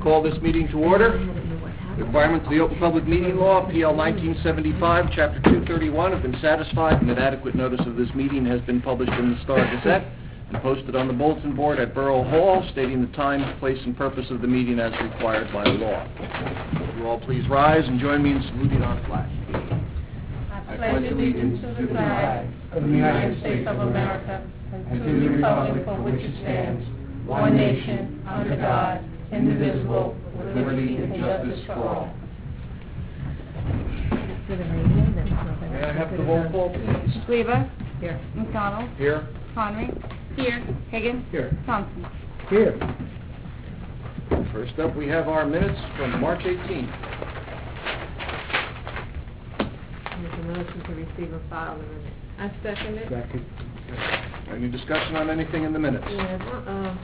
Call this meeting to order. Requirements of the Open Public Meeting Law, PL 1975, Chapter 231, have been satisfied, and that adequate notice of this meeting has been published in the Star Gazette and posted on the bulletin board at Borough Hall, stating the time, place, and purpose of the meeting as required by law. Will you all please rise and join me in saluting our flag. I pledge allegiance to the flag of the United States of America and to the republic for which it stands, one nation, under God, indivisible, with liberty and justice for all. May I have the roll call, please? Weaver. Here. McDonald. Here. Connery. Here. Higgins. Here. Thompson. Here. First up, we have our minutes from March 18th. Make a motion to receive and file the minutes. I second it. Second. Any discussion on anything in the minutes? Yeah,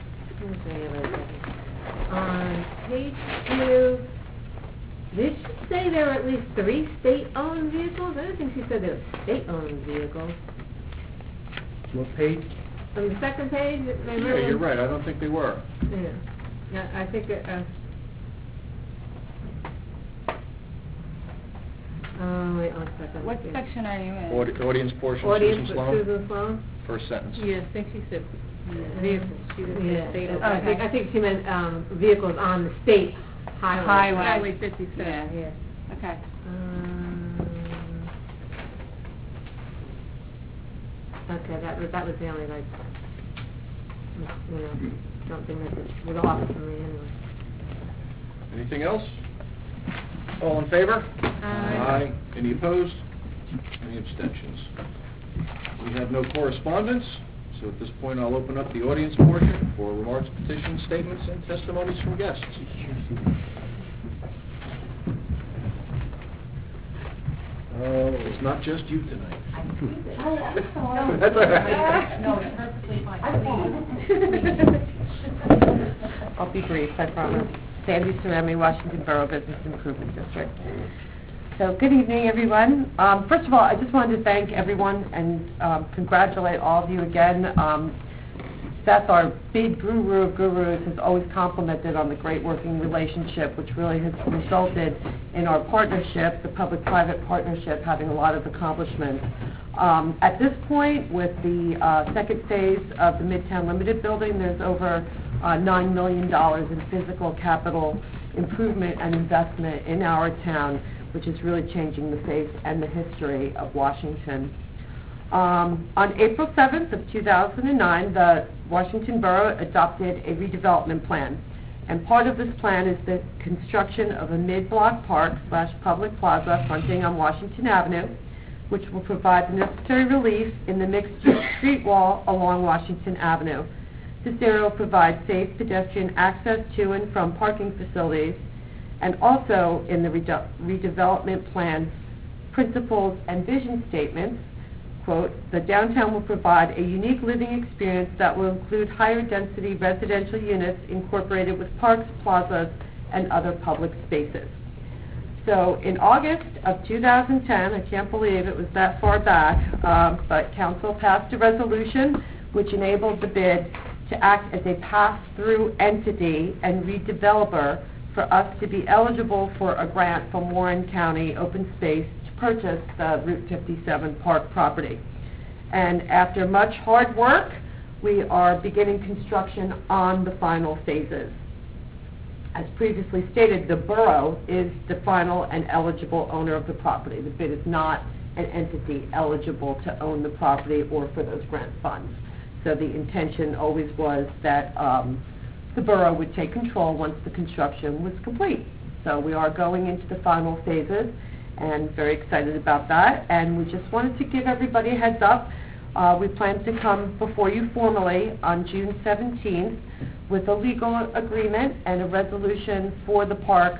on page 2, did she say there were at least 3 state-owned vehicles? I don't think she said there were state-owned vehicles. What page? On the second page? Yeah, you're right. I don't think they were. Yeah, I think it, wait 1 second. What section are you in? Audience portion, Audience Susan Sloan. Susan Sloan? First sentence. Yeah, I think she said vehicles. She didn't say state Yeah. owned. I think she meant vehicles on the state highway. Highway 57. Yeah. Okay. Okay, that was the only, like, something that was off for me anyway. Anything else? All in favor? Aye. Any opposed? Any abstentions? We have no correspondence, so at this point I'll open up the audience portion for remarks, petitions, statements, and testimonies from guests. Oh, it's not just you tonight. That's all right. No, it's perfectly fine. I'll be brief, I promise. Sandy Cerami, Washington Borough Business Improvement District. So, good evening, everyone. First of all, I just wanted to thank everyone and congratulate all of you again. Seth, our big guru of gurus, has always complimented on the great working relationship, which really has resulted in our partnership, the public-private partnership, having a lot of accomplishments. At this point, with the second phase of the Midtown Limited building, there's over $9 million in physical capital improvement and investment in our town, which is really changing the face and the history of Washington. On April 7th of 2009, the Washington Borough adopted a redevelopment plan, and part of this plan is the construction of a mid-block park / public plaza fronting on Washington Avenue, which will provide the necessary relief in the mixed-use street wall along Washington Avenue. This area will provide safe pedestrian access to and from parking facilities, and also in the redevelopment plan's principles and vision statements, quote, the downtown will provide a unique living experience that will include higher density residential units incorporated with parks, plazas, and other public spaces. So in August of 2010, I can't believe it was that far back, but Council passed a resolution which enabled the bid to act as a pass-through entity and redeveloper for us to be eligible for a grant from Warren County Open Space to purchase the Route 57 Park property. And after much hard work, we are beginning construction on the final phases. As previously stated, the borough is the final and eligible owner of the property. The bid is not an entity eligible to own the property or for those grant funds. So the intention always was that the borough would take control once the construction was complete. So we are going into the final phases and very excited about that. And we just wanted to give everybody a heads up. We plan to come before you formally on June 17th with a legal agreement and a resolution for the park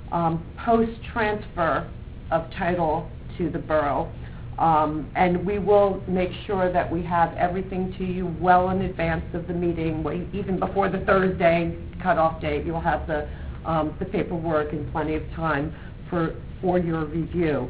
post-transfer of title to the borough. And we will make sure that we have everything to you well in advance of the meeting, even before the Thursday cutoff date. You'll have the paperwork and plenty of time for your review.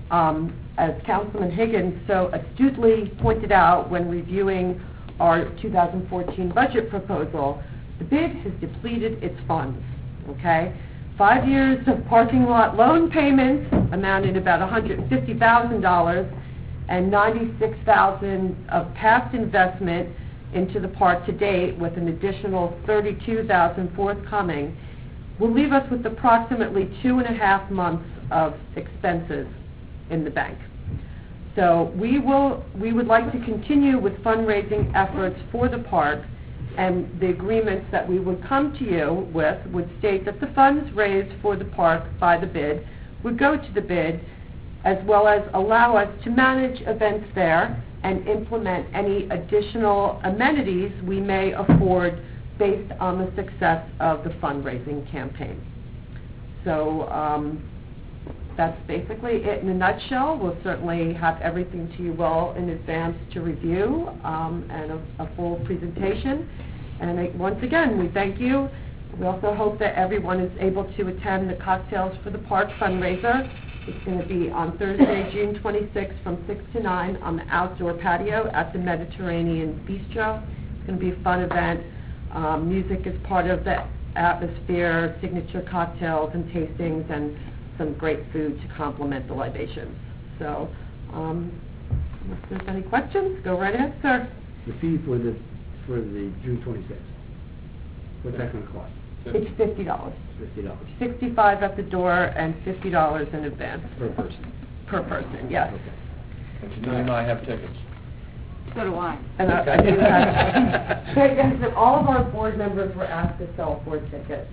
As Councilman Higgins so astutely pointed out when reviewing our 2014 budget proposal, the bid has depleted its funds. okay? 5 years of parking lot loan payments amounting to about $150,000 and $96,000 of past investment into the park to date, with an additional $32,000 forthcoming, will leave us with approximately 2.5 months of expenses in the bank. So we would like to continue with fundraising efforts for the park, and the agreements that we would come to you with would state that the funds raised for the park by the bid would go to the bid, as well as allow us to manage events there and implement any additional amenities we may afford based on the success of the fundraising campaign. So that's basically it in a nutshell. We'll certainly have everything to you well in advance to review, and a full presentation. And once again, we thank you. We also hope that everyone is able to attend the Cocktails for the Park fundraiser. It's going to be on Thursday, June 26th from 6 to 9 on the outdoor patio at the Mediterranean Bistro. It's going to be a fun event. Music is part of the atmosphere, signature cocktails and tastings, and some great food to complement the libations. So, if there's any questions, go right ahead, sir. The fee for the June 26th, what's that going to cost? It's $50. $50 $65 at the door and $50 in advance. per person. Per person, yes. Okay. And Janine and I have tickets. So do I. And I do have, all of our board members were asked to sell 4 tickets.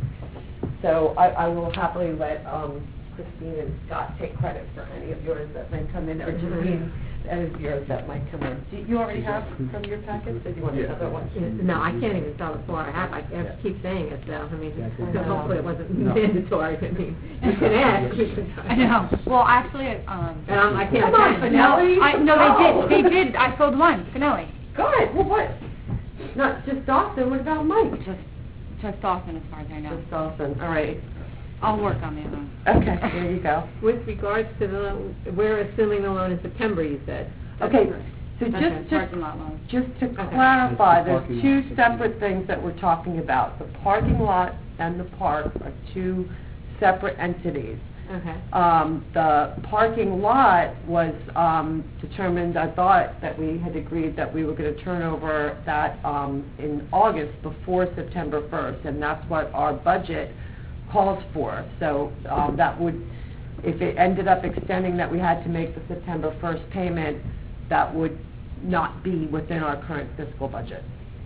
So I will happily let Christine and Scott take credit for any of yours that might come in, or Janine, any of yours that might come in. Do you already have from your packets, or do you want another one? No, I can't even sell the 4 I have. I have to keep saying it, though. I mean, so hopefully it wasn't mandatory. I mean, you can ask. I know. Well, actually, And I can't Come on, attend. Finelli. No, they did. I sold one, Finelli. Good. Well, what? Not just Dawson. What about Mike? Just Dawson, as far as I know. Just Dawson. All right. I'll work on that one. Okay. There you go. With regards to the loan, we're assuming the loan in September, you said. Okay. So Okay. Parking lot loan. just to clarify, there's 2 separate things that we're talking about. The parking lot and the park are 2 separate entities. Okay. The parking lot was determined, I thought, that we had agreed that we were going to turn over that in August before September 1st, and that's what our budget calls for. So that would, if it ended up extending that we had to make the September 1st payment, that would not be within our current fiscal budget.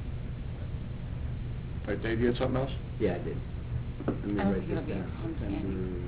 All right, Dave, you had something else? Yeah, I did. Let me I don't write think this it'll be down.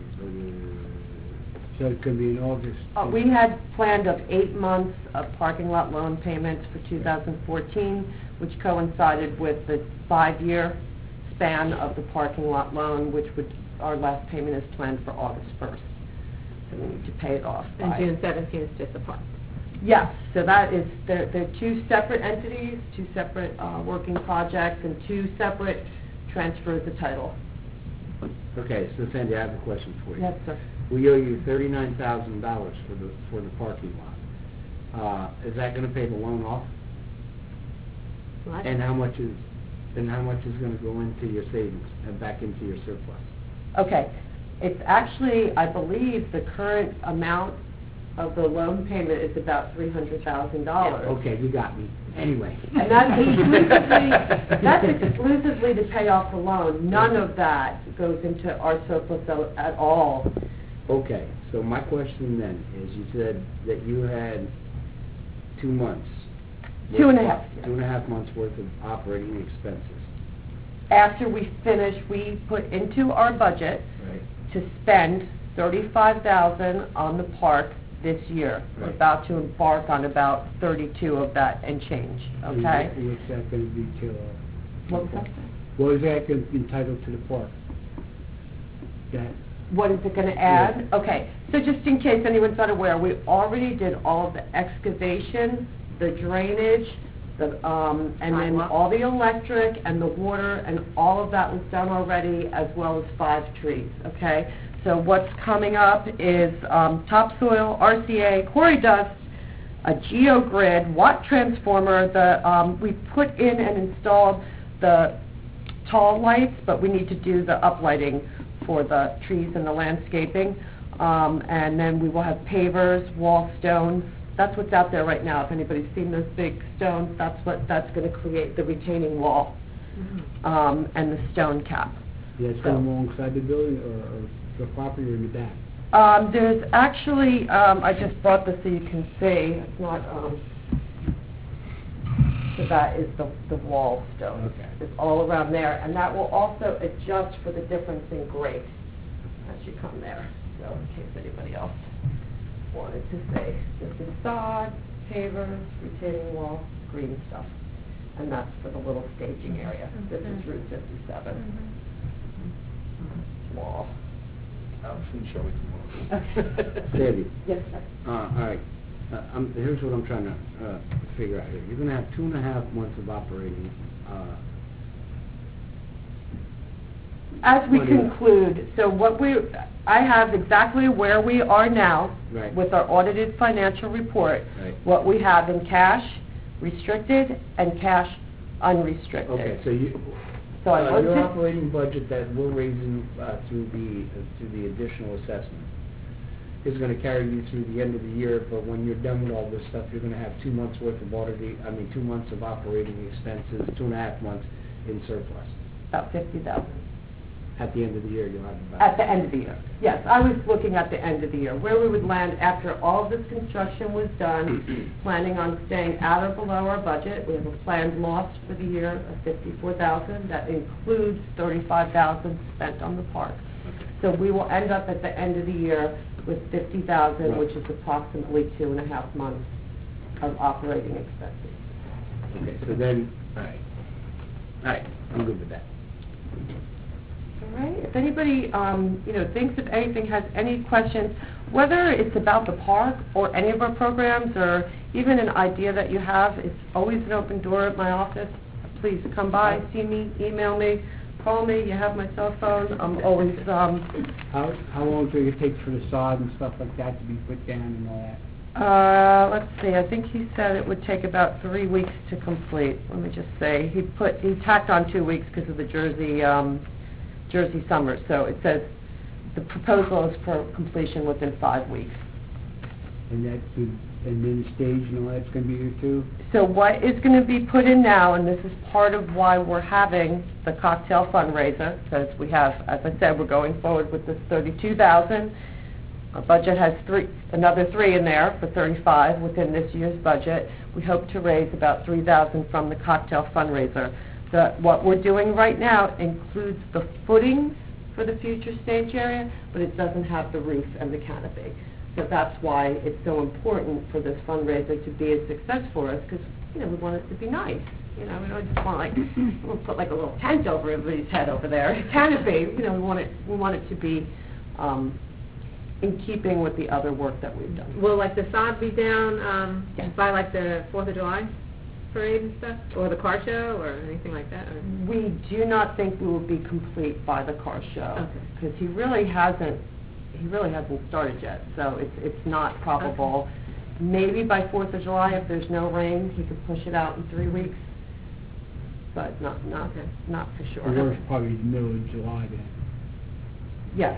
So it could be in August. We had planned of 8 months of parking lot loan payments for 2014, which coincided with the 5-year span of the parking lot loan, which our last payment is planned for August 1st. So we need to pay it off And by... June 17th is just a part. Yes, so that is, they're 2 separate entities, 2 separate working projects, and 2 separate transfers of title. Okay, so Sandy, I have a question for you. Yes, sir. We owe you $39,000 for the parking lot. Is that going to pay the loan off? What? And how much is going to go into your savings and back into your surplus? Okay, it's actually, I believe, the current amount of the loan payment is about $300,000. Okay, you got me. Anyway. And that's exclusively to pay off the loan. None of that goes into our surplus at all. Okay, so my question then is, you said that you had 2 months. 2.5. 2.5 months worth of operating expenses. After we finish, we put into our budget Right. to spend $35,000 on the park this year. We're Right. about to embark on about 32 of that and change, okay? What's that going to be till? What was that? What is that going to be entitled to the park? That, What is it going to add? Okay, so just in case anyone's not aware, we already did all of the excavation, the drainage, and then Sidewalk. all the electric and the water, and all of that was done already, as well as 5 trees, okay? So what's coming up is topsoil, RCA, quarry dust, a geogrid, watt transformer. We put in and installed the tall lights, but we need to do the uplighting for the trees and the landscaping. And then we will have pavers, wall stones. That's what's out there right now. If anybody's seen those big stones, that's going to create the retaining wall and the stone cap. Yeah, it's going alongside the building or the property or in the back? There's actually, I just brought this so you can see, it's not, so that is the wall stone. Okay. It's all around there, and that will also adjust for the difference in grade as you come there. So in case anybody else wanted to say, this is sod, pavers, retaining wall, green stuff. And that's for the little staging area. This is Route 57 wall. Show it tomorrow. Sandy, Yes, sir. all right, here's what I'm trying to figure out here. You're gonna have 2.5 months of operating, As we What do you- conclude, so I have exactly where we are now Right. with our audited financial report, Right. what we have in cash restricted and cash unrestricted. Okay, so you, So I looked your at, operating budget that we're raising through the additional assessment is gonna carry you through the end of the year, but when you're done with all this stuff, you're gonna have 2 months worth of 2 months of operating expenses, 2.5 months in surplus. about 50,000. At the end of the year, you'll have about... At the end of the year. Yes, I was looking at the end of the year, where we would land after all this construction was done, planning on staying at or below our budget. We have a planned loss for the year of $54,000. That includes $35,000 spent on the park. So we will end up at the end of the year with $50,000, Right. which is approximately 2.5 months of operating expenses. Okay, so then, All right. I'm good with that. All right, if anybody, thinks of anything, has any questions, whether it's about the park or any of our programs or even an idea that you have, it's always an open door at my office. Please come by, see me, email me, call me, you have my cell phone. I'm always, How long do it take for the sod and stuff like that to be put down and all that? let's see, I think he said it would take about 3 weeks to complete. Let me just say, he tacked on 2 weeks because of the Jersey summer, so it says the proposal is for completion within 5 weeks. And that's the, and then the stage and all that's gonna be there too? So what is going to be put in now, and this is part of why we're having the cocktail fundraiser, because we have, as I said, we're going forward with this $32,000. Our budget has another 3 in there for 35 within this year's budget. We hope to raise about $3,000 from the cocktail fundraiser. What we're doing right now includes the footings for the future stage area, but it doesn't have the roof and the canopy. So that's why it's so important for this fundraiser to be a success for us, because, we want it to be nice. We don't just want we'll put like a little tent over everybody's head over there, a canopy. We want it to be in keeping with the other work that we've done. Will like the sod be down Yes. by like the 4th of July parade and stuff, or the car show, or anything like that? Or? We do not think we will be complete by the car show, Okay. because he really hasn't started yet, so it's not probable. Maybe by 4th of July, if there's no rain, he could push it out in 3 weeks, but not for sure. The worst probably the middle of July then. Yes.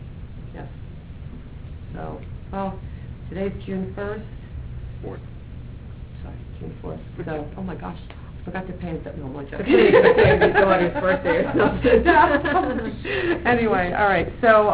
So, today's June 1st. 4th. Sorry, June 4th. So, oh my gosh, I forgot to pay it. No, I'm joking. His daughter's birthday or something. Anyway, all right. So,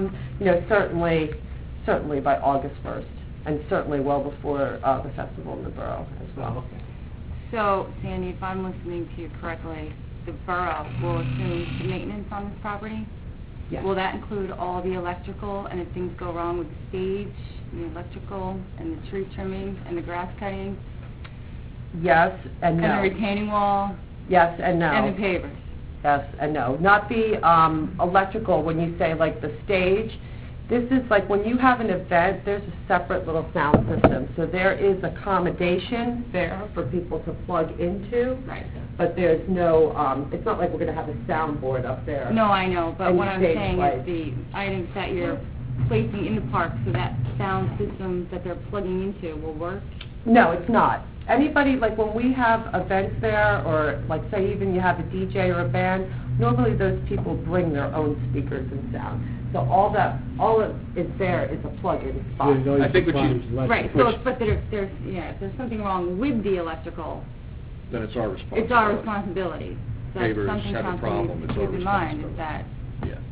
certainly by August 1st, and certainly well before the festival in the borough as well. Okay. So, Sandy, if I'm listening to you correctly, the borough will assume the maintenance on this property? Yes. Will that include all the electrical, and if things go wrong with the stage, the electrical, and the tree trimming, and the grass cutting, Yes and and no. the retaining wall, Yes and no. and the pavers? Yes and no. Not the electrical, when you say like the stage. This is like when you have an event, there's a separate little sound system. So there is accommodation there for people to plug into. Right. But there's no, it's not like we're going to have a soundboard up there. No, I know, but And what I'm stage saying lights. is the items that you're placing in the park, so that sound system that they're plugging into will work? No, it's not. anybody, like when we have events there, or like say even you have a DJ or a band, normally those people bring their own speakers and sound. So all that is there is a plug-in spot. There's always I think what problems you- with Right, electrical. so, but there's, yeah, if there's something wrong with the electrical, Then it's our responsibility. it's our responsibility. So that's Neighbors something have a council problem, needs it's to our keep in mind, is responsibility. that, Yeah.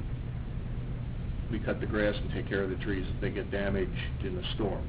We cut the grass and take care of the trees if they get damaged in a storm.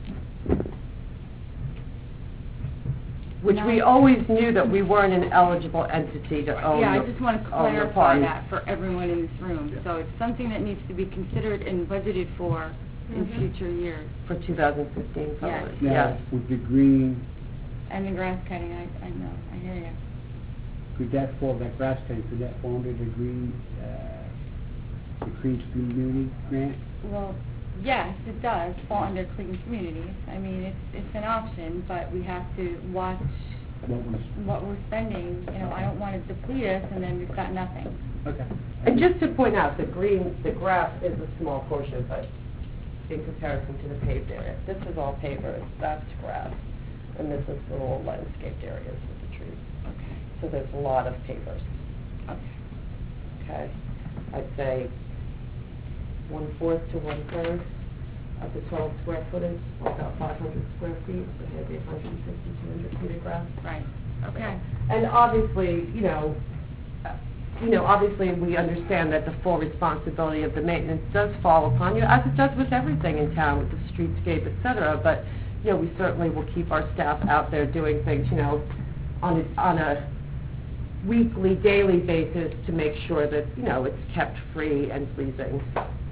Which we always knew that we weren't an eligible entity to own yeah, I the- just want to own the clarify park. that for everyone in this room. Yeah. So it's something that needs to be considered and budgeted for in Mhm. future years. For 2015 probably, Yes. Now, yes. with the green, And the grass cutting, I know, I hear you. could that fall, that grass cutting, could that fall under the green, the Creeds Community Grant? Well, yes, it does fall under clean communities. I mean, it's an option, but we have to watch What was, what we're spending. You know, I don't want to deplete us and then we've got nothing. okay. And just to point out, the grass is a small portion, but in comparison to the paved area. This is all pavers, that's grass, and this is the little landscaped areas with the trees. Okay. So there's a lot of pavers, Okay. okay? I'd say 1/4 to 1/3 of the total square footage, about 500 square feet, so maybe 150, 200 feet of grass. Right. Okay. And obviously, obviously we understand that the full responsibility of the maintenance does fall upon you, as it does with everything in town, with the streetscape, et cetera. But, we certainly will keep our staff out there doing things, on a weekly, daily basis to make sure that, it's kept free and pleasing.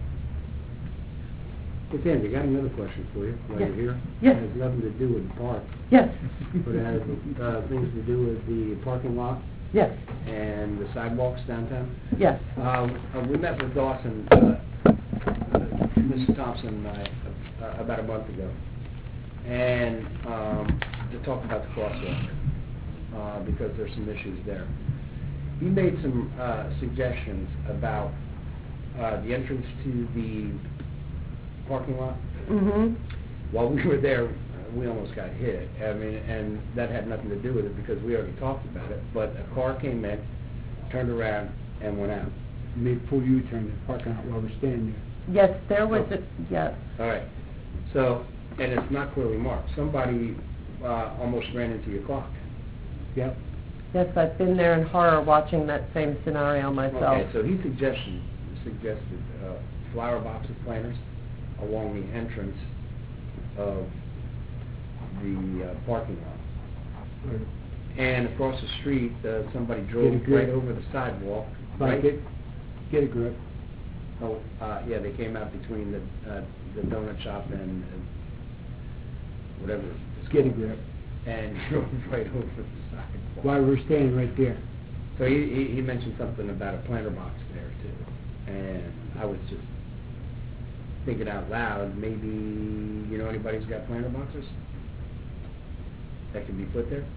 Hey, Sandy, I got another question for you while Yes. you're here. Yes. It has nothing to do with the park, Yes, but it has things to do with the parking lot yes, and the sidewalks downtown. yes. We met with Dawson, Mrs. Thompson and I, about a month ago, and to talk about the crosswalk, because there's some issues there. He made some suggestions about the entrance to the parking lot. Mm-hmm. While we were there, we almost got hit. I mean, and that had nothing to do with it because we already talked about it. But a car came in, turned around, and went out. Made full U-turn in the parking lot while we're standing there. Yes, there was yes. All right. So, and it's not clearly marked. Somebody almost ran into your clock. Yep. Yes, I've been there in horror watching that same scenario myself. Okay, so he suggested flower boxes, planters, along the entrance of the parking lot. And across the street, somebody drove Get a grip. right over the sidewalk. Right, get a grip. Oh, yeah, they came out between the donut shop and whatever it's Get a called, grip. and drove right over the sidewalk. While we're standing right there. So he mentioned something about a planter box there too, and I was just thinking out loud, maybe, anybody's got planter boxes that can be put there?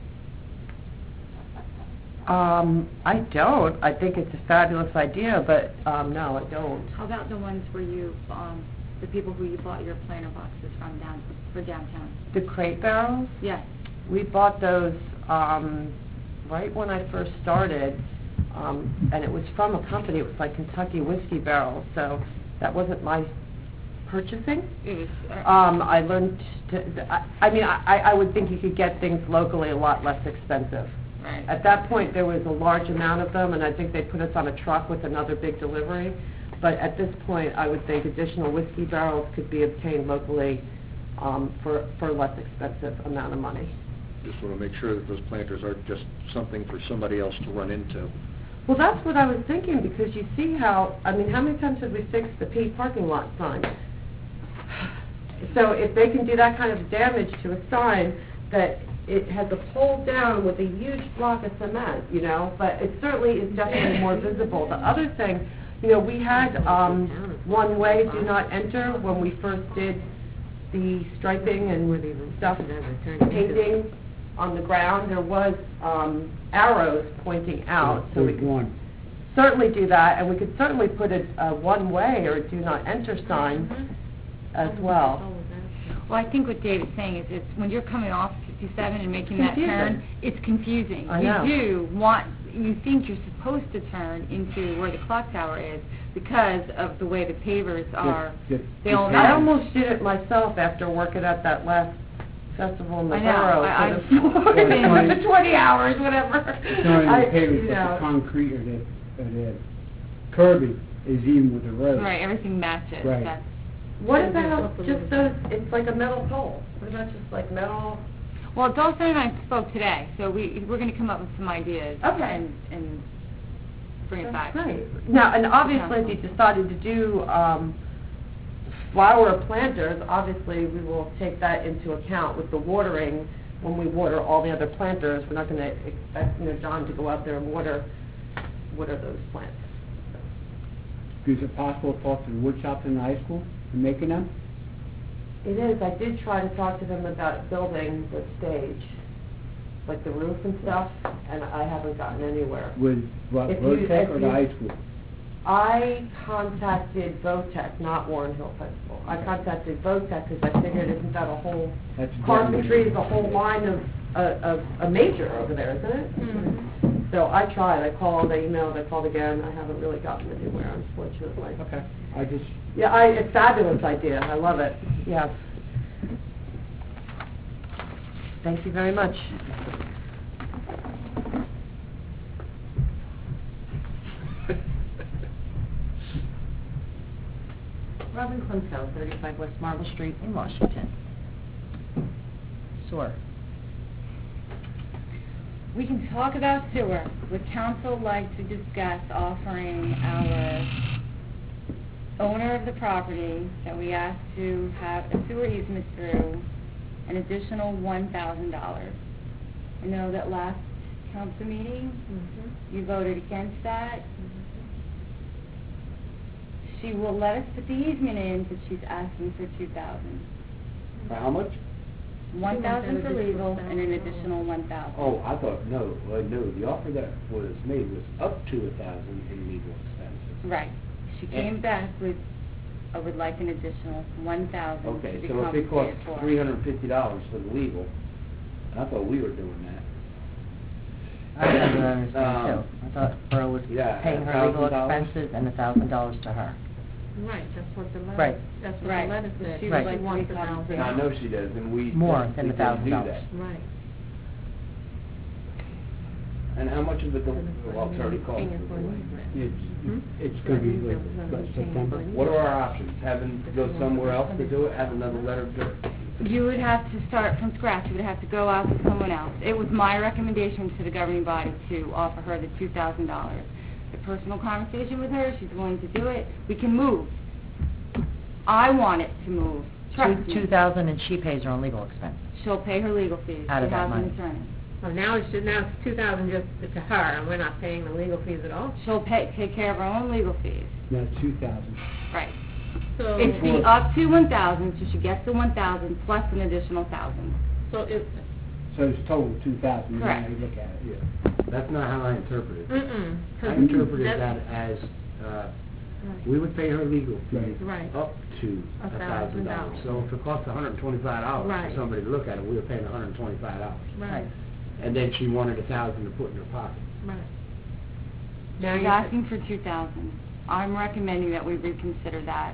I don't. I think it's a fabulous idea, but no, I don't. How about the ones where you, the people who you bought your planter boxes from for downtown? The crate barrels, Yes. we bought those right when I first started, and it was from a company. It was like Kentucky Whiskey Barrels, so that wasn't my purchasing. It was. I learned I would think you could get things locally a lot less expensive. Right. At that point, there was a large amount of them, and I think they put us on a truck with another big delivery. But at this point, I would think additional whiskey barrels could be obtained locally for a less expensive amount of money. Just want to make sure that those planters aren't just something for somebody else to run into. Well, that's what I was thinking, because you see how many times have we fixed the P parking lot sign? So if they can do that kind of damage to a sign that it has a pole down with a huge block of cement, but it certainly is definitely more visible. The other thing, we had one-way do not enter when we first did the striping and stuff, painting on the ground. There was arrows pointing out, so we There's could one. certainly do that, and we could certainly put a one-way or a do not enter sign as well. Well, I think what David's saying is it's when you're coming off 67 and making that turn, it's confusing. I know. You think you're supposed to turn into where the clock tower is because of the way the pavers are. They all I match. almost did it myself after working at that last festival in the I know. borough. I for swore the 20 hours, whatever. It's not I- even pavers, you but know. the concrete or the curbing is even with the road. Right, everything matches. Right. That's, What about just those, it's like a metal pole? What about just like metal? well, Dawson and I spoke today, so we're going to come up with some ideas Okay. and bring it back. That's great. Now, and obviously, if you decided to do flower planters, obviously, we will take that into account with the watering. When we water all the other planters, we're not going to expect, John to go out there and water those plants. Is it possible to talk to the wood shops in the high school and making them? It is. I did try to talk to them about building the stage, like the roof and stuff, and I haven't gotten anywhere. With what, If Road you- Tech if or the you- high school? I contacted Not Warren Hill Festival. I contacted Votech because I figured isn't that a whole, That's carpentry is a whole line of a major over there, isn't it? Mhm. So I tried. I called, I emailed, I called again. I haven't really gotten anywhere, unfortunately. Okay, I just, Yeah, it's a fabulous idea. I love it. Yes. Thank you very much. Robin Klimko, 35 West Marble Street in Washington. Sewer. We can talk about sewer. Would council like to discuss offering our owner of the property that we asked to have a sewer easement through an additional $1,000? I know that last council meeting, you voted against that. She will let us put the easement in, but she's asking for $2,000. For how much? $1,000 for legal and an additional $1,000. Oh, I thought, no, the offer that was made was up to $1,000 in legal expenses. Right. She came back with, I would like an additional $1,000 to Okay, be so if it costs compensated for. $350 for the legal, I thought we were doing that. I don't understand too. I thought Borough was Yeah, paying her legal $1,000. expenses and $1,000 to her. Right, that's what the letter, Right. that's what the Right. letter said. She would She like to wants be $1,000. compensated. And I know she does, and we More we than the didn't do $1,000. that. Right. And how much of it, well, it's already called. Paying for an easement. it's gonna be like, what, September? What are our options? Having to go somewhere else to do it, have another letter You would have to start from scratch. You would have to go out to someone else. It was my recommendation to the governing body to offer her the $2,000. The personal conversation with her, she's willing to do it. We can move. I want it to move. Trust me. $2,000 and she pays her own legal expenses. She'll pay her legal fees. Out of She that has an money. attorney. Well, now it's $2,000 just to her, and we're not paying the legal fees at all. She'll take care of her own legal fees. No, 2,000. Right. So, It's the up to 1,000, so she gets the 1,000 plus an additional 1,000. so it, So it's total 2,000, you Correct. know, you look at it. Yeah, that's not how I interpret it. mm-mm. 'cause I interpreted that's- that as, Right. we would pay her legal fees Right. up to $1,000. So if it costs $125 Right. for somebody to look at it, we were paying $125. Right, And then she wanted $1,000 to put in her pocket. right. Now She's you're- asking for 2,000. I'm recommending that we reconsider that.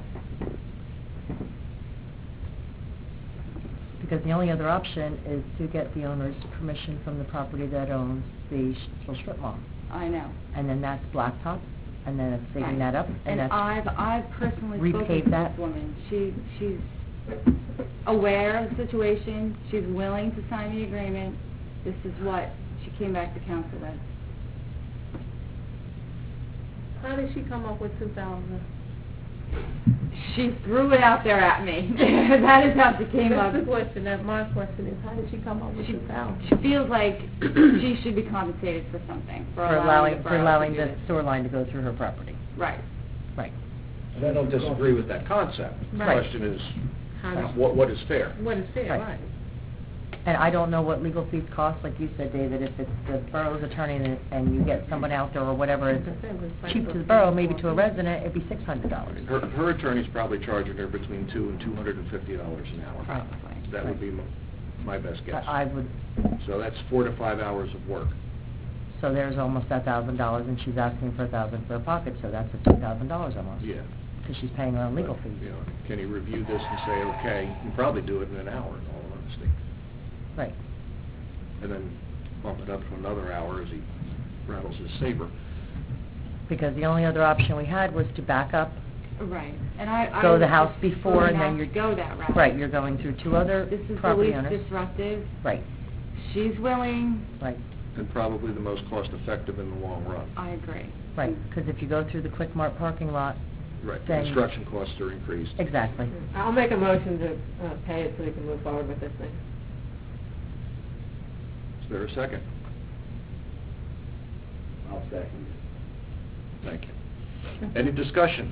Because the only other option is to get the owner's permission from the property that owns the little strip mall. I know. And then that's blacktop, and then it's digging Right. that up, and that's... I've personally spoken repave to that. this woman. She's aware of the situation. She's willing to sign the agreement. This is what she came back to council with. How did she come up with 2,000? She threw it out there at me. That is how she came up. That's the question, that my question is, how did she come up with She 2,000? she feels like she should be compensated for something, for allowing the borough to do the this. sewer line to go through her property. Right. Right. And I don't disagree with that concept. The Right. question is, How does- what is fair? What is fair, Right. right? And I don't know what legal fees cost, like you said, David, if it's the borough's attorney and you get someone out there or whatever, it's cheap to the borough, maybe to a resident, it'd be $600. Her attorney's probably charging her between $200 and $250 an hour. Probably. That would be my best guess. I would, So that's 4 to 5 hours of work. so there's almost $1,000, and she's asking for $1,000 for her pocket, so that's a $2,000 almost. Yeah. Because she's paying her own legal But, fees. you know, can he review this and say, okay, you can probably do it in an hour, in all honesty, Right. and then bump it up to another hour as he rattles his saber. Because the only other option we had was to back up. Right, and I... Go I to the would house prefer before, and then not you're... to go that route. Right, you're going through two other This is the property least owners. disruptive. Right, She's willing, right, And probably the most cost-effective in the long run. I agree. right. Because if you go through the Quick Mart parking lot, Right, then... construction costs are increased. Exactly. I'll make a motion to pay it so we can move forward with this thing. Is there a second? I'll second Thank you. Any discussion?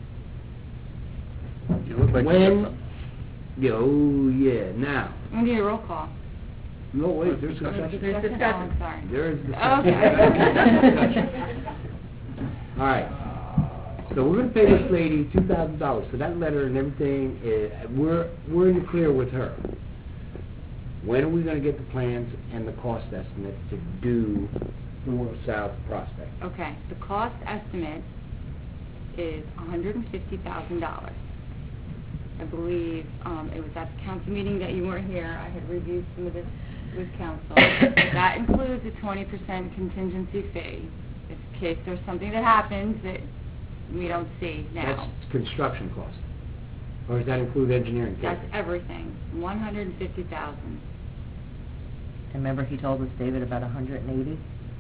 You look like you When- got some. Oh, yeah, now, I'm going to need a roll call. no, wait, there's Discussion. discussion. There's discussion. Oh, I'm sorry. There is discussion. Okay. All right, so we're gonna pay this lady $2,000, so that letter and everything, we're in the clear with her. When are we gonna get the plans and the cost estimate to do North South Prospect? Okay, the cost estimate is $150,000. I believe it was at the council meeting that you weren't here. I had reviewed some of this with council. That includes a 20% contingency fee in case there's something that happens that we don't see now. That's construction cost, or does that include engineering? That's everything, $150,000. And remember he told us, David, about 180?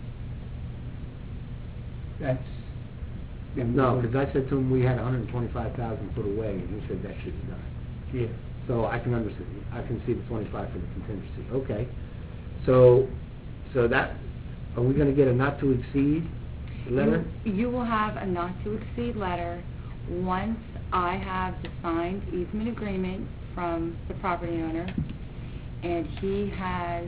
That's... No, because I said to him we had 125,000 put away, and he said that should be done. Yeah. So I can understand, I can see the 25 for the contingency, okay. So that, are we gonna get a not to exceed letter? You will have a not-to-exceed letter once I have the signed easement agreement from the property owner, and he has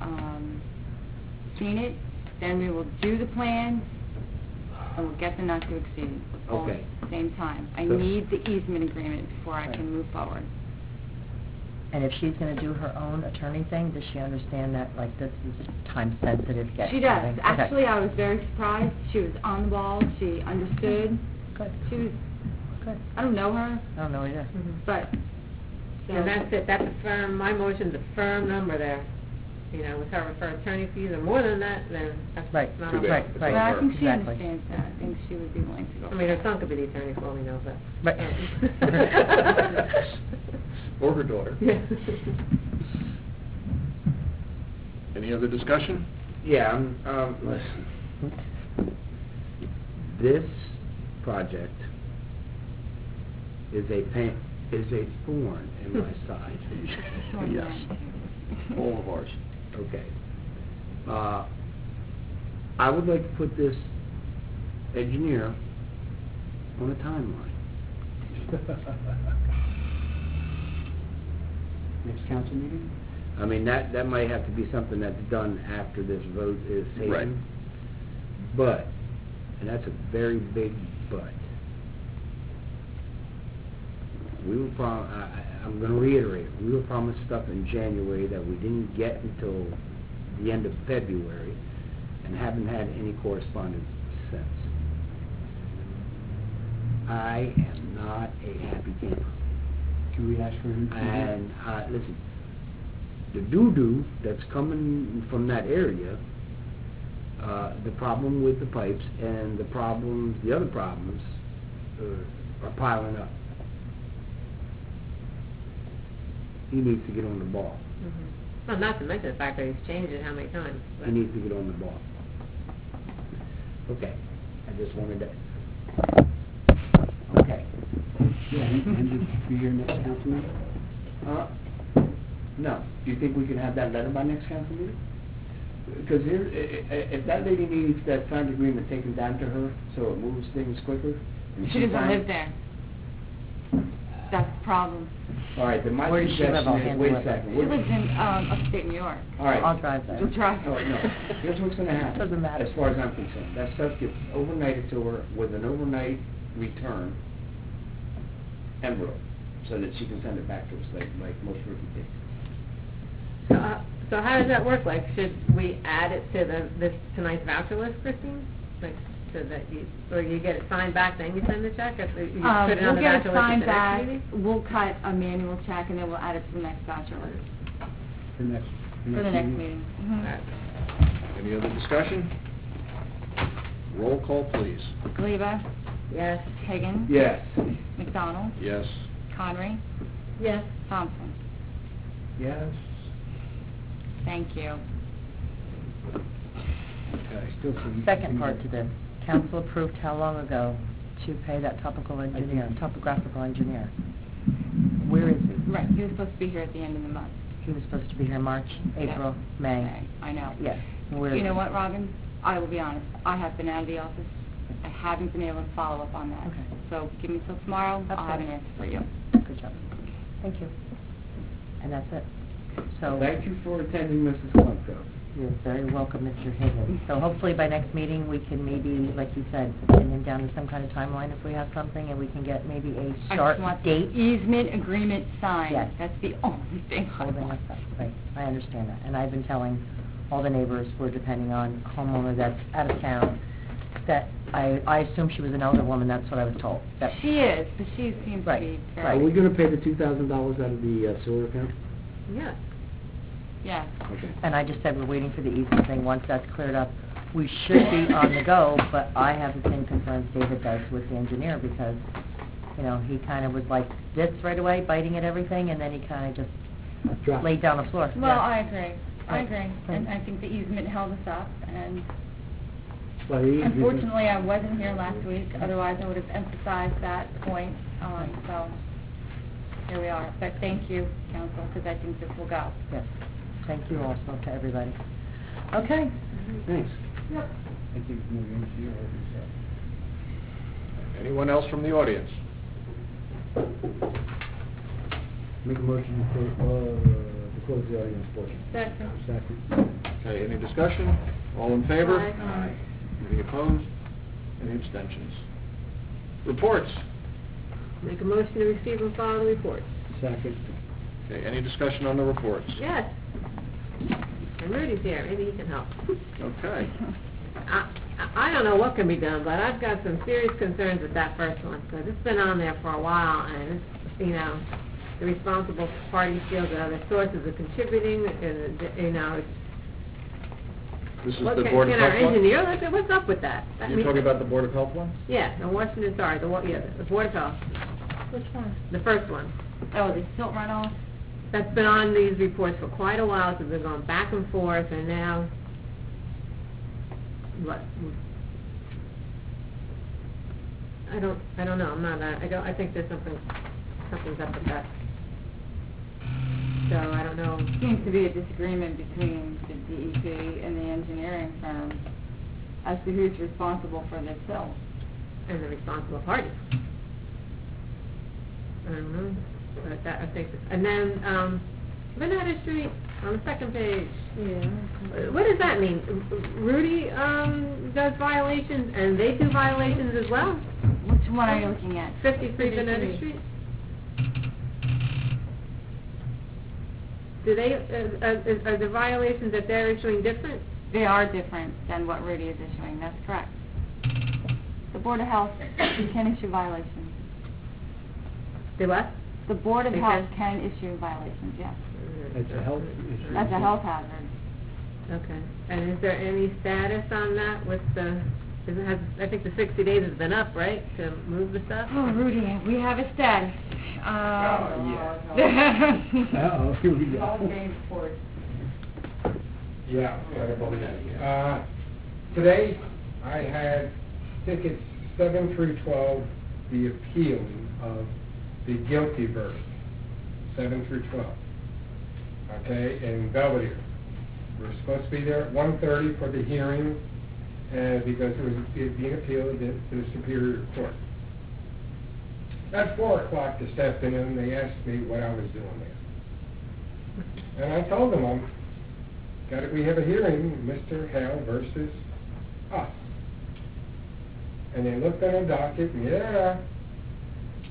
seen it. Then we will do the plans, and we'll get the not-to-exceed all Okay. at the same time. I So- need the easement agreement before I Right. can move forward. And if she's going to do her own attorney thing, does she understand that, like, this is time-sensitive? get She does. everything? Okay. Actually, I was very surprised. She was on the ball. She understood. Good, She was, good. I don't know her, I don't know either. but... so- And that's it, that's a firm, my motion's a firm number there. You know, with her for attorney fees or more than that, then that's Right. not Too a bad. Right, It's right. Well, I think she Exactly. understands that. I think she would be willing to go. I mean, her son could be the attorney for all we know, but... Right. Or her daughter. Yeah. Any other discussion? Yeah, listen. This project is a thorn in my side. Yes. All of ours. Okay. I would like to put this engineer on a timeline. Next council meeting? I mean, that might have to be something that's done after this vote is taken. Right. But, and that's a very big but, we were I'm going to reiterate, we were promised stuff in January that we didn't get until the end of February, and haven't had any correspondence since. I am not a happy camper. Can we ask for him to... And, listen, the doo-doo that's coming from that area, the problem with the pipes and the other problems are piling up. He needs to get on the ball. Mm-hmm. Well, not to mention the fact that he's changed it how many times. but- He needs to get on the ball. Okay, I just wanted to... Okay. Yeah, and to be here next council meeting? No. Do you think we can have that letter by next council meeting? Because if that lady needs that signed agreement taken down to her, so it moves things quicker... and She doesn't signs- live there. That's the problem. All right, then my Where does she live? suggestion I'll is, handle wait it. a second. She lives in upstate New York. All right. I'll drive there. You'll drive. No, here's what's gonna happen. Doesn't matter. As far as I'm concerned, that stuff gets overnighted to her with an overnight return envelope, so that she can send it back to us like most rookie days. So how does that work? Like, should we add it to this tonight's voucher list, Christine? Like, so that or you get it signed back, then you send the check? You put it on We'll the get it voucher list at signed the next back, meeting? we'll cut a manual check, and then we'll add it to the next voucher list For next, for the next meeting. Any other discussion? Roll call, please. Gleba, Yes. Higgins, Yes. McDonald, Yes. Conry, Yes. Thompson. Yes. Thank you. Okay. Still some- Second part to this, council approved how long ago to pay that topographical engineer? Where is he? Right, he was supposed to be here at the end of the month. He was supposed to be here March, April, May. Okay, I know. Yes. Where is You know he? what, Robin? I will be honest, I have been out of the office. I haven't been able to follow up on that. Okay. So give me till tomorrow, That's I'll have it. an answer for you. Good job. Thank you. And that's it. So, Thank you for attending, Mrs. Klemko. you're very welcome, Mr. Higgins. So hopefully by next meeting, we can maybe, like you said, pin him down to some kind of timeline if we have something, and we can get maybe a I start just want date. the easement agreement signed. Yes. That's the only thing I Holding want. us up, right, I understand that, and I've been telling all the neighbors, we're depending on a homeowner that's out of town, that I assume she was an elder woman, that's what I was told. That- She is, but she seems to Right, be Are very, we gonna pay the $2,000 out of the sewer account? Yes. yeah. Okay. And I just said we're waiting for the easement thing, once that's cleared up, we should be on the go, but I have the same concerns David does with the engineer, because, you know, he kind of was like this right away, biting at everything, and then he kind of just Drop. laid down the floor. Well, Yeah. I agree. I Right. agree. And I think the easement held us up, and Well, he- unfortunately, I wasn't here last week, otherwise I would have emphasized that point, so here we are. But thank you, council, because I think this will go. Yes, thank you also to everybody. Okay, Thanks. I think it's more than a year, Anyone else from the audience? Make a motion to close the audience portion. Second. Second. Okay, any discussion? All in favor? Aye. Any opposed? Any abstentions? Reports? Make a motion to receive and file the reports. Second. Okay, any discussion on the reports? Yes. And Rudy's here, maybe he can help. Okay. I don't know what can be done, but I've got some serious concerns with that first one, because it's been on there for a while, and it's, you know, the responsible parties feel that other sources are contributing, and, you know, it's... This is What the can- Board of Can our Health one? engineer look at, what's up with that? I You're mean- talking about the Board of Health one? Yeah, the Washington, sorry, the Board of Health, Which one? the first one. Oh, the silt runoff? That's been on these reports for quite a while, so they've gone back and forth, and now, what? I don't know, I'm not, I think there's something's up with that. So, I don't know. Seems to be a disagreement between the DEP and the engineering firm as to who's responsible for this silt. And the responsible parties. I don't know, but that, I think, and then, Banana Street, on the second page. Yeah. What does that mean? Rudy, does violations, and they do violations as well? Which one are you looking at? 53 Banana Street? Do they, are the violations that they're issuing different? They are different than what Rudy is issuing, that's correct. The Board of Health can issue violations. Do what? The Board of They Health can? can issue violations, yes. It's a health issue. That's a health hazard. Okay. And is there any status on that with the, I think the 60 days has been up, right, to move the stuff? Oh, Rudy, we have a status. Uh-oh, here we go. Yeah, today I had tickets 7 through 12, the appealing of the guilty verdict, 7 through 12. Okay, in Belvedere. We're supposed to be there at 1:30 for the hearing, because it was being appealed to the Superior Court. At 4 o'clock this afternoon, they asked me what I was doing there. And I told them, we have a hearing, Mr. Hale versus us. And they looked at a docket, and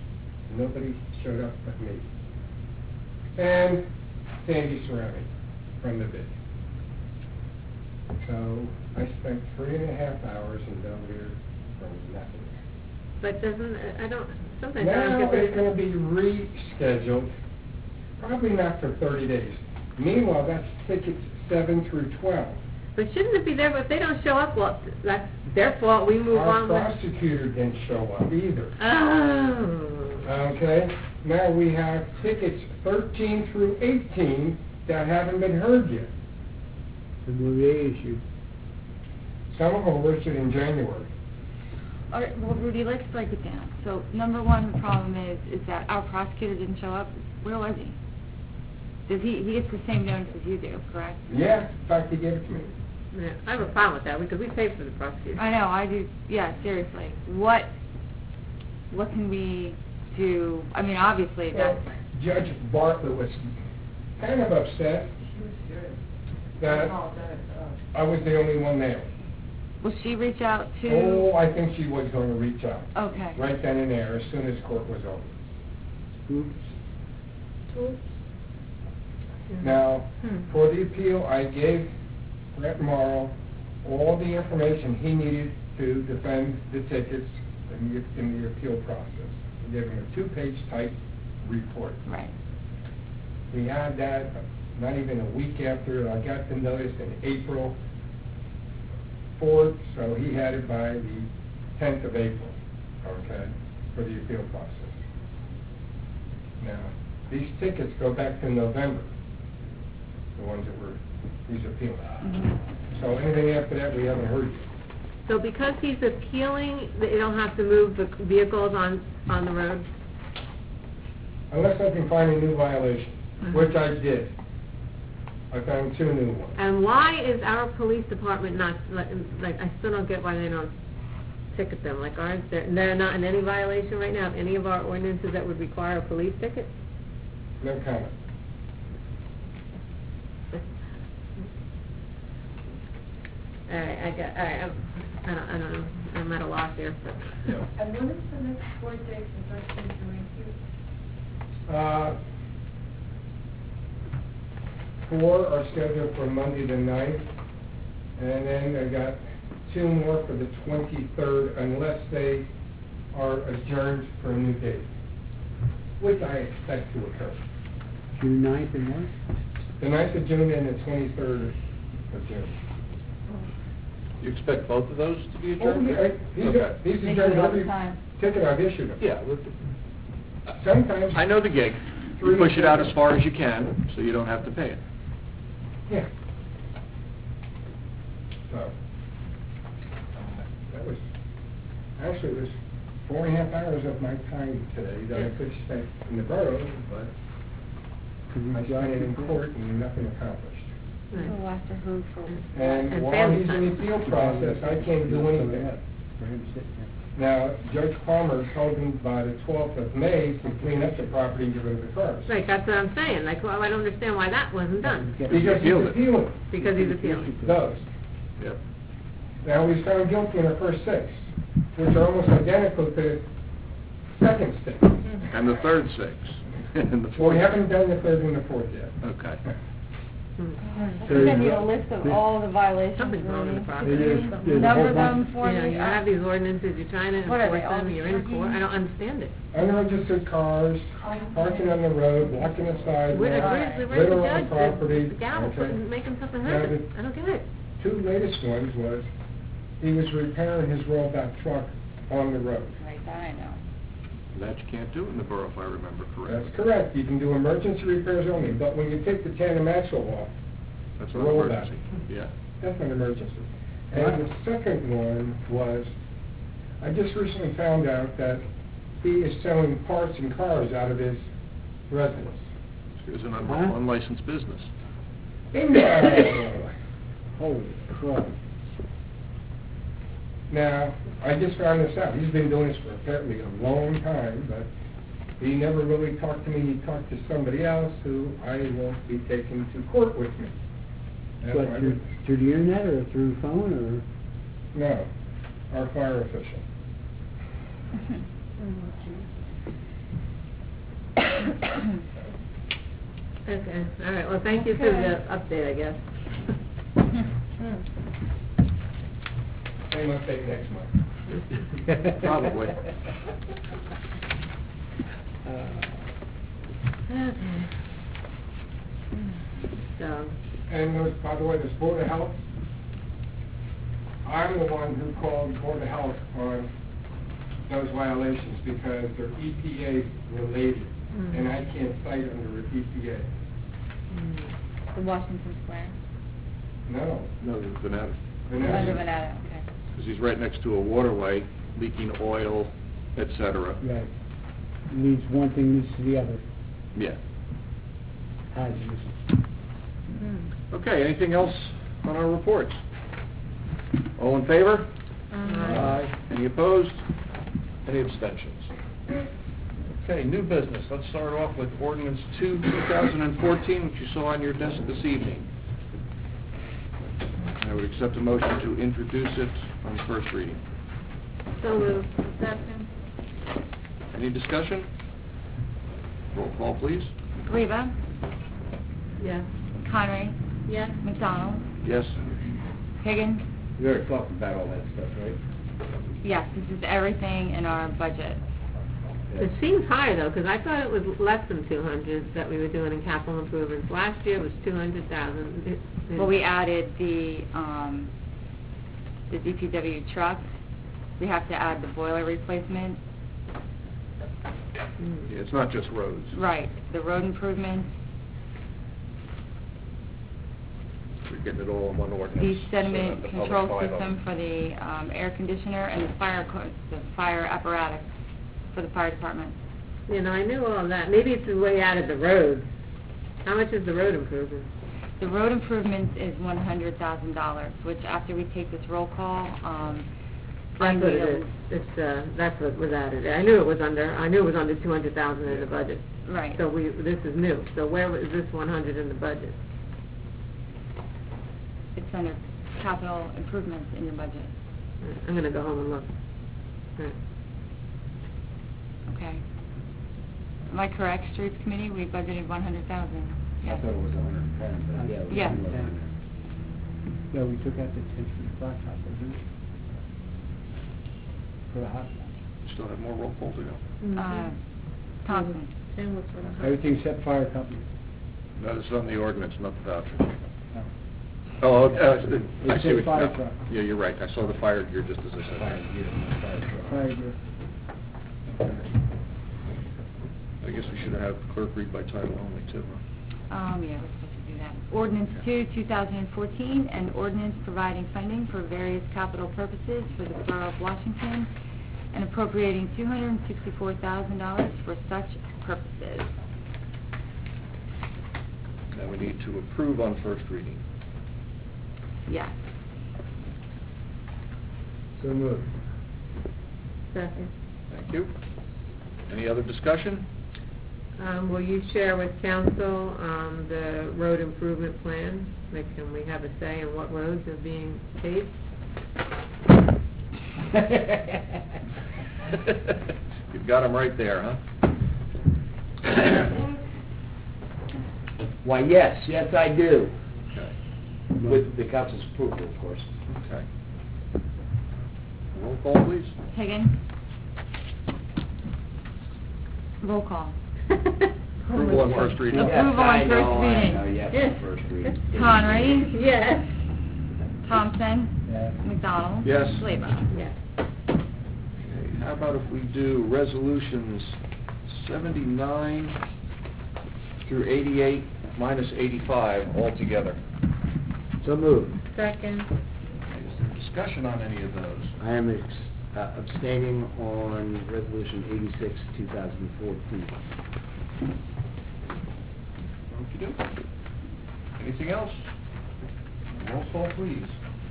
nobody showed up but me. And Sandy Cerami. from the bid. So I spent 3.5 hours in Belvedere for nothing. But sometimes I don't Now get it's going to be rescheduled, probably not for 30 days. Meanwhile, that's tickets 7 through 12. But shouldn't it be there, but if they don't show up, well, that's their fault, we move Our on with... prosecutor didn't show up either. Oh. Okay? Now we have tickets 13 through 18 that haven't been heard yet. And will they issue? Some of them were issued in January. All right, well, Rudy, let's break it down. So, number one, the problem is that our prosecutor didn't show up. Where was he? Does he gets the same notice as you do, correct? Yeah, in fact, he gave it to me. Yeah, I have a problem with that, because we paid for the prosecutor. I know, I do, yeah, seriously. What can we do? I mean, obviously, Well, that's... Judge Bartlett was kind of upset that I was the only one there. Will she reach out to... Oh, I think she was going to reach out. Okay. Right then and there, as soon as court was over. Oops. Now, for the appeal, I gave Brett Morrow all the information he needed to defend the tickets in the appeal process. I gave him a 2-page type report. Right. We had that not even a week after I got the notice in April 4th, so he had it by the 10th of April, okay, for the appeal process. Now, these tickets go back to November, the ones that were, he's appealing. So anything after that, we haven't heard yet. So because he's appealing, they don't have to move the vehicles on the road? Unless I can find a new violation, which I did. I found 2 new ones. And why is our police department not, like, I still don't get why they don't ticket them, like, they're not in any violation right now of any of our ordinances that would require a police ticket? No comment. All right, I don't know, I'm at a loss here, but... And when is the next court date for 13 through 18? 4 are scheduled for Monday the 9th, and then I got 2 more for the 23rd, unless they are adjourned for a new date, which I expect to occur. June 9th and what? The 9th of June and the 23rd of June. You expect both of those to be Oh, adjourned? yeah, these They do adjourned it all the every time. ticket I've issued them. Yeah. Sometimes. I know the gig. You push it out as far as you can, so you don't have to pay it. Yeah. So, that was, actually, it was 4.5 hours of my time today that I could have spent in the borough, but I spent it in court and nothing accomplished. Go after who for... And And while family he's in time. the appeal process, I can't do anything. For him to sit there. Now, Judge Palmer told him by the 12th of May to clean up the property and get rid of the cars. Right, that's what I'm saying, like, well, I don't understand why that wasn't done, Because he's appealed it. appealing because he's appealing. those. Yep. Now, he was found guilty in the first 6, which are almost identical to the second 6. And the third 6. And the Well, fourth. we haven't done the 3rd and the 4th yet. Okay. Send you a list of all the violations, Something's wrong with the property. There's a whole Number bunch- them for You know, me. you have these ordinances, you're trying to What are they, enforce all them, you're in court, I don't understand it. Unregistered cars, parking on the road, blocking the sidewalk, Where's the litter on judge, property. the gavel, okay? putting, making something Now, happen? the I don't get it. 2 latest ones was, he was repairing his rollback truck on the road. Right, that I know. That you can't do in the borough, if I remember correctly. That's correct, you can do emergency repairs only, but when you take the tandem axle off, That's an roll emergency. Yeah. that's an emergency. And the second one was, I just recently found out that he is selling parts and cars out of his residence. It's an Huh? unlicensed business. Bingo! Holy crap. Now, I just found this out. He's been doing this for apparently a long time, but he never really talked to me. He talked to somebody else who I won't be taking to court with me. That's What, why through the internet or through phone No, our fire official. Okay, all right, well, thank you for the update, I guess. Same update next month. Probably. Okay. So, And by the way, this Board of Health, I'm the one who called Board of Health on those violations because they're EPA related, and I can't cite under EPA. The Washington Square? No. No, it's been out, Under Veneta, okay. because he's right next to a waterway, leaking oil, et cetera. Right. Leads one thing leads to the other. Yeah. Hazardous. Okay, anything else on our reports? All in favor? Aye. Any opposed? Any abstentions? Okay, new business. Let's start off with ordinance 2, 2014, which you saw on your desk this evening. I would accept a motion to introduce it on first reading. so moved. Second. Any discussion? Roll call, please. Gleba, Yes. Connery, Yes. McDonald, Yes? Higgins. We already talked about all that stuff, right? Yes, this is everything in our budget. It seems high, though, because I thought it was less than 200 that we were doing in capital improvements. Last year was 200,000. Well, we added the DPW truck. We have to add the boiler replacement. Yeah, it's not just roads. Right, the road improvements, We're getting it all in one ordinance. the so sediment that the public control find system them. for the air conditioner, and the fire apparatus for the fire department. You know, I knew all of that. Maybe it's the way out of the road. How much is the road improvement? The road improvements is $100,000, which after we take this roll call, That's what it is. It's, that's what was added. I knew it was under 200,000 in the budget. Right. So this is new. So where is this 100 in the budget? It's under capital improvements in your budget. I'm going to go home and look. Right. Okay. Am I correct, Streets Committee? We budgeted 100,000. I Yes. thought it was 110, but yeah. it was Yeah. 110. No, we took out the 10 for the blacktop, didn't we? For the hot spot. Still have more roll call to go. Thompson. Same with what I heard. Everything except fire company. No, this is on the ordinance, not the vouchers. No. Oh, It I said see what, fire no. truck. Yeah, you're right. I saw the fire gear just as I said. Fire gear, not fire truck. Fire gear. I guess we should have clerk read by title only, too. Yeah, we're supposed to do that. Ordinance 2, 2014, an ordinance providing funding for various capital purposes for the Borough of Washington and appropriating $264,000 for such purposes. Now we need to approve on first reading. Yes. So moved. Second. Thank you. Any other discussion? Will you share with council the road improvement plan? Like, can we have a say in what roads are being paved? You've got them right there, huh? Why, yes, I do. Okay. With the council's approval, of course. Okay. Roll call, please. Higgins? Roll call. Approval on first reading. Approval on first reading. Yes, on first reading. Connery? Yes. Thompson? Yes. McDonald? Yes. Leba? Yes. Okay, how about if we do resolutions 79 through 88 minus 85 altogether? So moved. Second. Is there discussion on any of those? I am abstaining on Resolution 86, 2014. Okey-doke. Anything else? Roll call, please.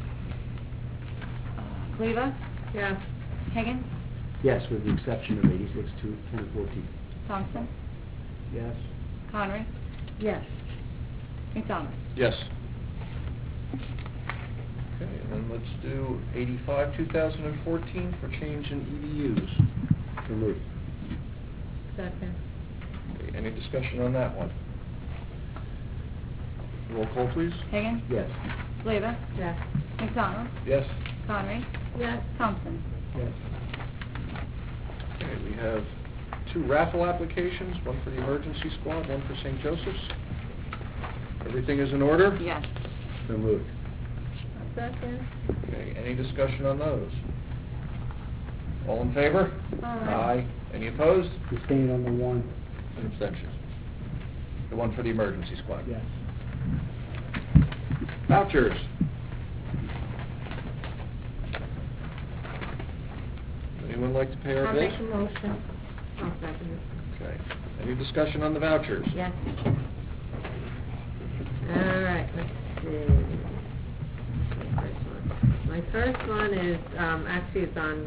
Leba? Yes. Higgins? Yes, with the exception of 86, 2014. Thompson? Yes. Connery? Yes. McDonald? Yes. Okay, and then let's do 85, 2014 for change in EDUs. So moved. Second. Okay, any discussion on that one? Roll call, please. Hagan? Yes. Fleva? Yes. McDonald? Yes. Conry? Yes. Thompson? Yes. Okay, we have 2 raffle applications, one for the emergency squad, one for St. Joseph's. Everything is in order? Yes. So moved. Second. Okay, any discussion on those? All in favor? Aye. Any opposed? Abstain on the one, And abstentions? The one for the emergency squad? yes. Vouchers. Anyone like to pay our I'll bills? make a motion. I'll second it. Okay. Any discussion on the vouchers? Yes. All right, let's see. My first one is, actually it's on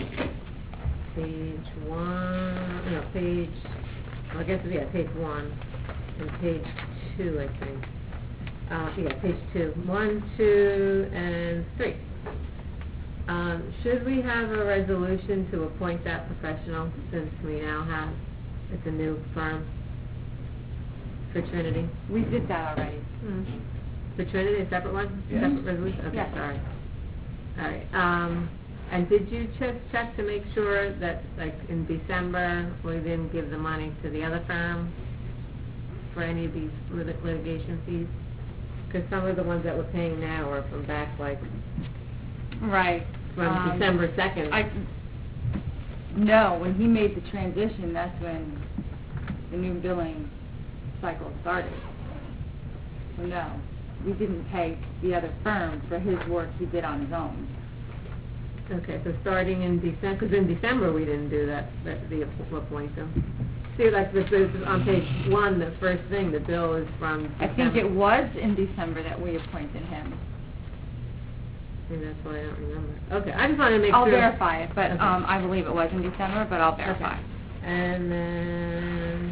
page 1, no, page, well, I guess, yeah, page 1, and page 2, I think. Yeah, page 2. 1, 2, and 3. Should we have a resolution to appoint that professional, since we now have, it's a new firm for Trinity? We did that already. For Trinity, a separate one? Yes. Separate resolution? Okay, Yes. sorry. All right, and did you check to make sure that, like, in December, we didn't give the money to the other firm for any of these litigation fees? Because some of the ones that we're paying now are from back, like, Right. from December 2nd. No, when he made the transition, that's when the new billing cycle started. So no, we didn't pay the other firm for his work he did on his own. Okay, so starting in December, because in December we didn't do that, the appointing. See, like, on page 1, the first thing, the bill is from December. I think it was in December that we appointed him. Maybe that's why I don't remember. Okay, I just wanted to make sure. I'll verify it, but Okay. I believe it was in December, but I'll verify. Okay. And then,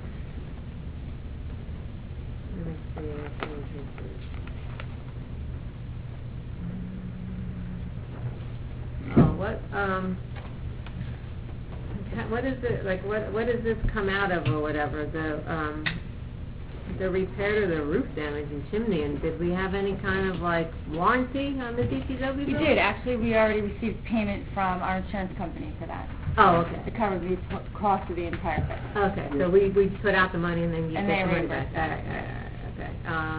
let me see, what is it, like, what does this come out of or whatever, the repair to the roof damage in chimney, and did we have any kind of, like, warranty on the DPW We bill? did, actually, we already received payment from our insurance company for that, Oh, to okay. cover the cost of the entire thing. Okay, so we put out the money and then you And get they the money back. reimbursed us. Okay.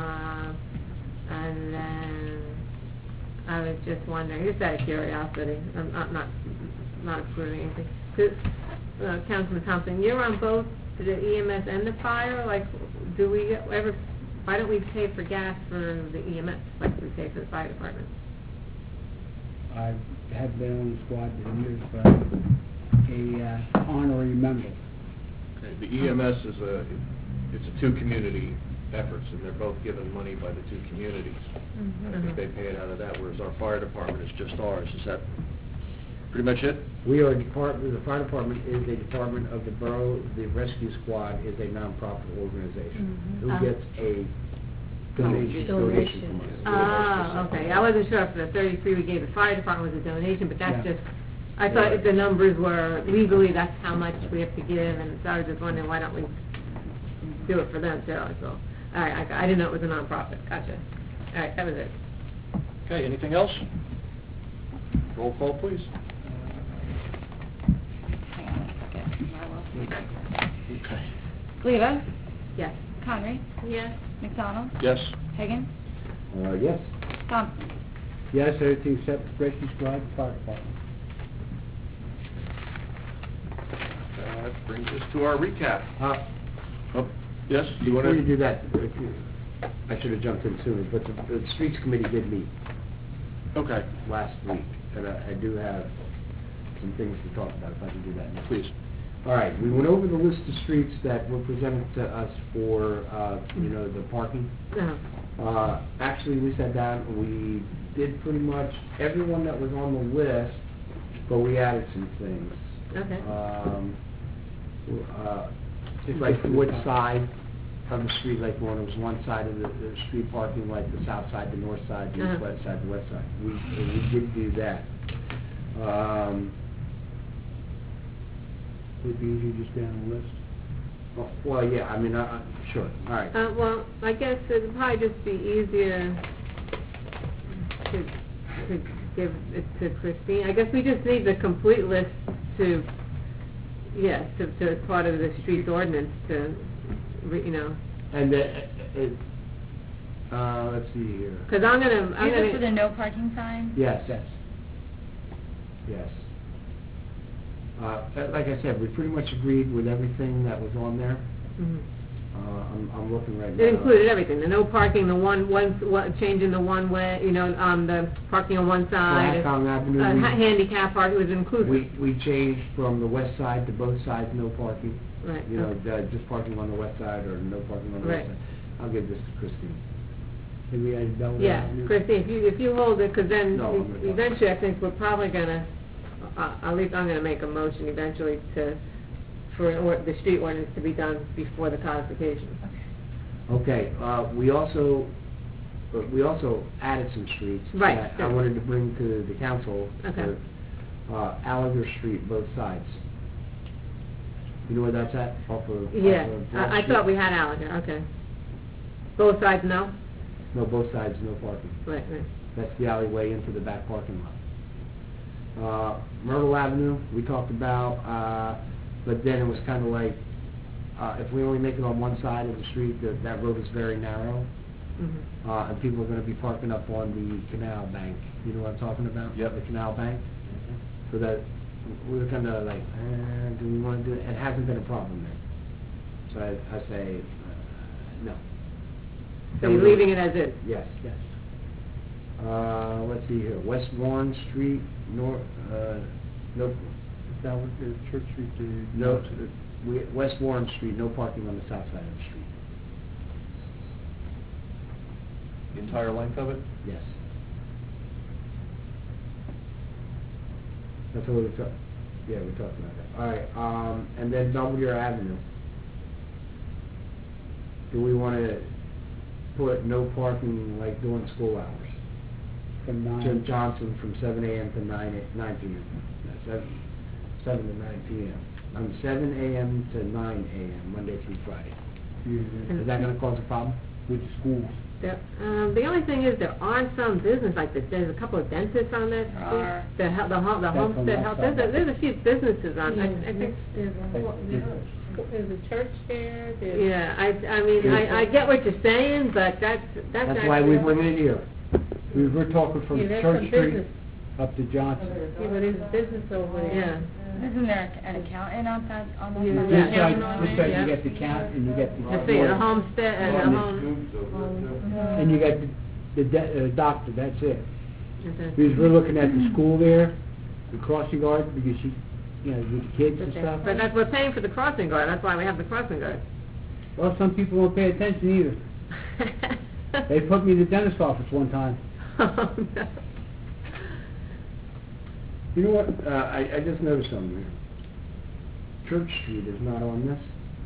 And then, I was just wondering, just out of curiosity, I'm not approving anything. Councilman Thompson, you're on both the EMS and the fire, like, do we ever, why don't we pay for gas for the EMS, like we pay for the fire department? I have been on the squad for years, but a honorary member. Okay, the EMS is it's a 2-community efforts, and they're both given money by the 2 communities. And I think they pay it out of that, whereas our fire department is just ours. Is that pretty much it? We are a department, the fire department is a department of the borough, the rescue squad is a nonprofit organization. Who gets a donation from us. Ah, okay, I wasn't sure if the 33 we gave the fire department was a donation, but that's Yeah. just, I thought if the numbers were legally, that's how much we have to give, and so I was just wondering, why don't we do it for them too, so. All right, I didn't know it was a nonprofit, gotcha. All right, that was it. Okay, anything else? Roll call, please. Hang on one second, I will. Okay. Fleva? Yes. Conry? Yes. McDonald? Yes. Hagan? Yes. Thompson? Yes, everything except rescue squad, fire department. That brings us to our recap. Oh, yes, do you want Before you to? do that, I should have jumped in sooner, but the streets committee did meet Okay, last week, and I do have some things to talk about, if I can do that now. please. All right, we went over the list of streets that were presented to us for, the parking. Uh-huh. Actually, we sat down, and we did pretty much everyone that was on the list, but we added some things. Okay. Like which side of the street, like when it was one side of the street parking, like the south side, the north side, the Uh-huh. west side, the west side. We did do that. Would be easier just down the list. Well, yeah, I mean, sure, all right. Well, I guess it'd probably just be easier to give it to Christine. I guess we just need the complete list to part of the streets ordinance to, you know. And let's see here. Because I'm Is it for the no parking sign? Yes. Like I said, we pretty much agreed with everything that was on there. Mhm. I'm looking right now. It included everything, the no parking, the changing the one way, you know, the parking on one side. Blacktown Avenue. Handicap parking was included. We changed from the west side to both sides, no parking. Right. You know, just parking on the west side or no parking on the west Right. side. I'll give this to Christine. Did we add Belvedere Yeah, Avenue? Christine, if you hold it, because then No, I'm gonna- eventually I think we're probably gonna, at least I'm gonna make a motion eventually for the street ordinance to be done before the codification. Okay, we also added some streets. Right, That I sure. wanted to bring to the council. Okay. Gallagher Street, both sides. You know where that's at? Off of Yeah, Broad I Street? thought we had Allergan, okay. Both sides, no? No, both sides, no parking. Right. That's the alleyway into the back parking lot. Myrtle Avenue, we talked about, but then it was kind of like, if we only make it on one side of the street, that road is very narrow, Mhm. and people are going to be parking up on the canal bank. You know what I'm talking about? Yep. The canal bank. So that, we were kind of like, do we want to do it? It hasn't been a problem there. So I say, no. So you're leaving it as is? Yes. Let's see here, West Warren Street, no, That was the Church Street to... no, West Warren Street, no parking on the south side of the street. The entire length of it? Yes. That's what we talked, we talked about that. All right, and then Belvedere Avenue. Do we want to put no parking like during school hours? From 9. Jim Johnson from 7 a.m. to 9 p.m. 7 to 9 p.m. 7 a.m. to 9 a.m., Monday through Friday. Is that going to cause a problem? With the schools. The only thing is there are some business, like there's a couple of dentists on that There street. are. The Homestead Health, there's a few businesses on, I think. There's a church there, Yeah, I mean, I get what you're saying, but that's That's why we bring it here. We're talking from Yeah, there's Church some Street business. up to Johnson. Yeah, but there's business over there. Yeah. Isn't there an accountant on that Yeah. side? This Yeah. side you get the count, and you get the... I see, the Homestead and the Home. And you got the doctor, that's it. Okay. Because we're looking at the school there, the crossing guard, because she, you know, with the kids and Okay. stuff. But we're paying for the crossing guard, that's why we have the crossing guard. Well, some people won't pay attention either. They put me in the dentist office one time. Oh, no. You know what, I just noticed something here. Church Street is not on this.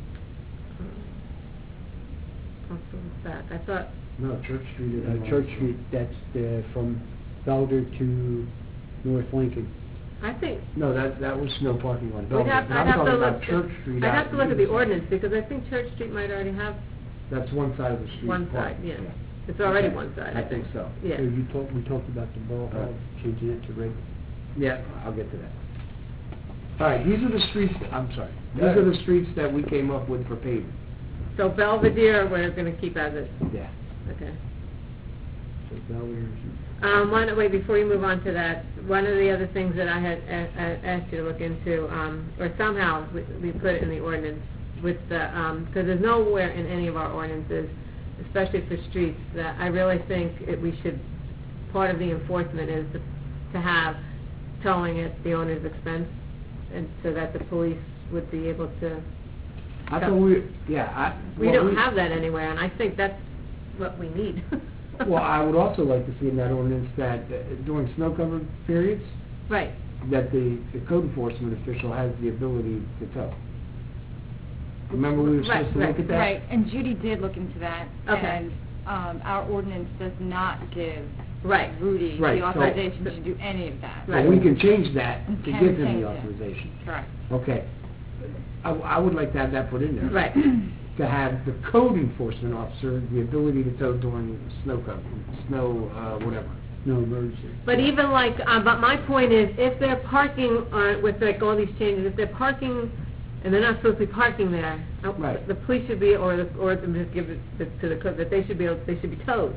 Back. I thought, No, Church Street is on Church this. Street, that's from Belder to North Lincoln. I think, No, that was no parking on I'd Belvedere. have But I'm to talking look, about Church Street. I'd out have to look at the either side. ordinance, because I think Church Street might already have That's one side of the street. one side, parking, yeah. It's already Okay. one side. I think so. Yeah. So we talked about the borough hall, changing it to red. Yeah, I'll get to that. All right, these are the streets, I'm sorry. These Go ahead. are the streets that we came up with for paving. So Belvedere, we're gonna keep as is, Yeah. okay. So Belder's... Wait, before you move on to that, one of the other things that I had asked you to look into, or somehow we put it in the ordinance with the, because there's nowhere in any of our ordinances, especially for streets, that I really think we should, part of the enforcement is to have towing at the owner's expense, and so that the police would be able to. I So- thought we We don't have that anywhere, and I think that's what we need. Well, I would also like to see in that ordinance that during snow-covered periods, Right. that the code enforcement official has the ability to tow. Remember we were supposed to look at that? Right, and Judy did look into that. Okay. And our ordinance does not give Right. Rudy Right, the so- authorization to do any of that. But we can change that to And can give him change the it. authorization. Correct. Okay. I would like to have that put in there. Right. To have the code enforcement officer the ability to tow during snow cover, whatever. No emergency. But even like, but my point is, if they're parking with like all these changes, if they're parking and they're not supposed to be parking there, Right. the police should be, or just give it to the code that they should be towed.